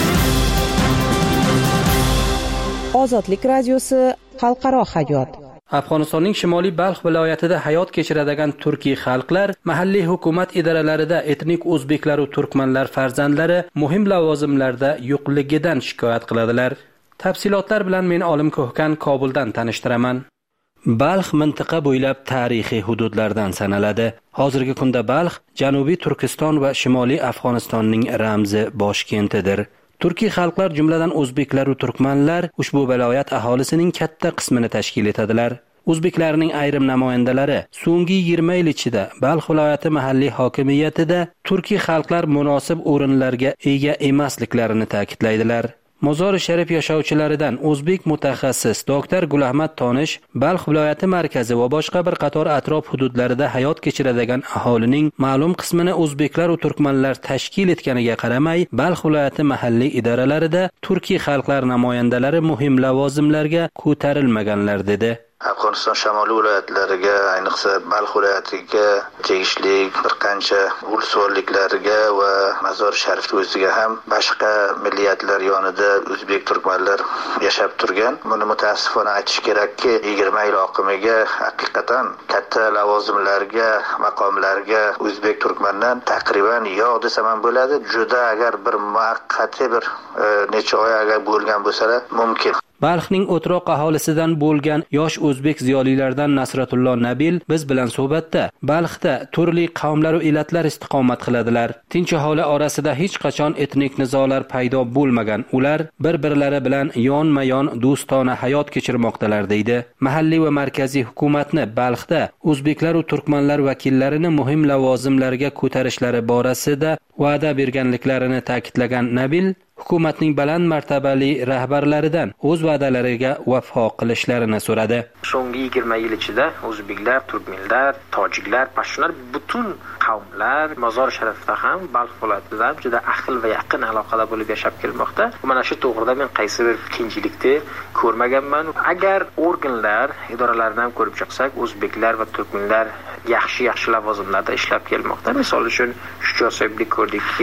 Ozodlik radiosi xalqaro hayot. Afg'onistonning Shimoliy Balx viloyatida hayot kechiradigan turkiy xalqlar mahalliy hukumat idoralarida etnik o'zbeklar va turkmanlar farzandlari muhim lavozimlarda yo'qligidan shikoyat qiladilar. Tafsilotlar bilan men Olim Ko'hkan Kobuldan tanishtiraman. Balx mintaqa bo'ylab tarixiy hududlardan sanaladi. Hozirgi kunda Balx Janubiy Turkiston va Shimoliy Afg'onistonning ramzi boshkentidir. Turkiy xalqlar jumladan o'zbeklar va turkmanlar ushbu viloyat aholisining katta qismini tashkil etadilar. O'zbeklarning ayrim namoyandalari so'nggi yigirma yil ichida Balx viloyati mahalliy hokimiyatida turkiy xalqlar munosib o'rinlarga ega emasliklarini ta'kidlaydilar. Mozori Sharif yashovchilaridan o'zbek mutaxassis doktor Gulahmad Tonish Balx viloyati markazi va boshqa bir qator atrof hududlarida hayot kechiradigan aholining ma'lum qismini o'zbeklar va turkmanlar tashkil etganiga qaramay, Balx viloyati mahalliy idoralarida turkiy xalqlar namoyandalari muhim lavozimlarga ko'tarilmaganlar dedi. Afg'oniston shimoliy viloyatlariga, ayniqsa Balx viloyatiga tegishli bir qancha ulusvorliklarga va Mazor Sharif o'ziga ham boshqa milliyatlar yonida o'zbek turkmanlar yashab turgan. Buni mutaassifona aytish kerakki, yigirma yil oqimiga haqiqatan katta lavozimlarga, maqomlarga o'zbek turkmandan taqriban yo'q desam ham bo'ladi. Juda agar bir muvaqqati bir e, necha oy agar bo'lgan bo'lsa-da mumkin. Balxning o'troq aholisidan bo'lgan yosh o'zbek ziyolilaridan Nasratullo Nabil biz bilan suhbatda Balxda turli qavmlar va elatlar istiqomat qiladilar. Tinch aholi orasida hech qachon etnik nizolar paydo bo'lmagan. Ular bir-birlari bilan yonma-yon do'stona hayot kechirmoqdalar deydi. Mahalliy va markaziy hukumatni Balxda o'zbeklar va turkmanlar vakillarini muhim lavozimlarga ko'tarishlari borasida va'da berganliklarini ta'kidlagan Nabil hukumatning baland martabali rahbarlaridan o'z va'dalariga vafo qilishlarini so'radi. So'nggi yigirma yil ichida o'zbeklar, turkmenlar, tojiklar, pashtunlar butun qavmlar Mazor Sharifda ham Balx viloyatida ham juda ahil va yaqin aloqada bo'lib yashab kelmoqda. Mana shu to'g'rida men qaysi bir qiyinchilikni ko'rmaganman. Agar organlar, idoralarni ham ko'rib chiqsak, o'zbeklar va turkmenlar yaxshi yaxshi lavozimlarda ishlab kelmoqda. Misol uchun Shuchosiblik ko'rdikki,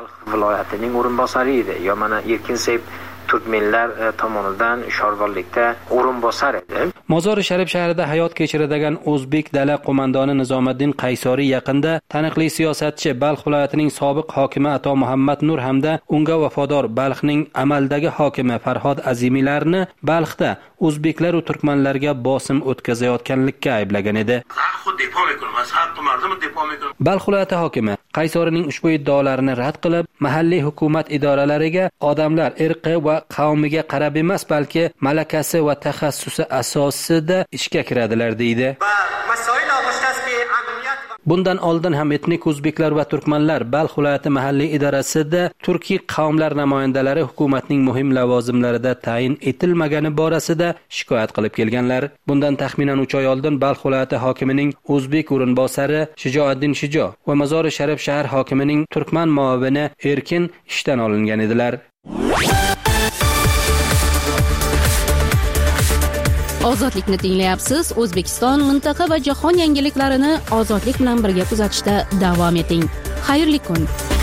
Balx viloyatining o'rinbosari edi. Yo mana Erkinsep turkmenlar tomonidan Shorvonlikda o'rinbosar edi. Mozori Sharif shahrida hayot kechiradigan o'zbek dala qo'mondoni Nizomiddin Qaysoriy yaqinda taniqli siyosatchi Balx viloyatining sobiq hokimi Ato Muhammad Nur hamda unga vafodor Balxning amaldagi hokimi Farhod Azimiylarni Balxda o'zbeklar va turkmanlarga bosim o'tkazayotganlikka ayblagan edi. Balx viloyati hokimi Qaysoriyning ushbu iddaolarini rad qilib, mahalliy hukumat idoralariga odamlar irqi va qavmiga qarab emas, balki malakasi va taxassusi asosida ishga kiradilar deydi. Bundan oldin ham etnik o'zbeklar va turkmanlar Balx viloyati mahalliy idorasida turkiy qavmlar namoyandalari hukumatning muhim lavozimlarida tayin etilmagani borasida shikoyat qilib kelganlar. Bundan taxminan uch oy oldin Balx viloyati hokimining o'zbek o'rinbosari Shijoaddin Shijo va Mozori Sharif shahar hokimining turkman muavini Erkin ishdan olingan edilar. Ozodlikni tinglayapsiz. O'zbekiston, mintaqa va jahon yangiliklarini ozodlik bilan birga kuzatishda davom eting. Xayrli kun.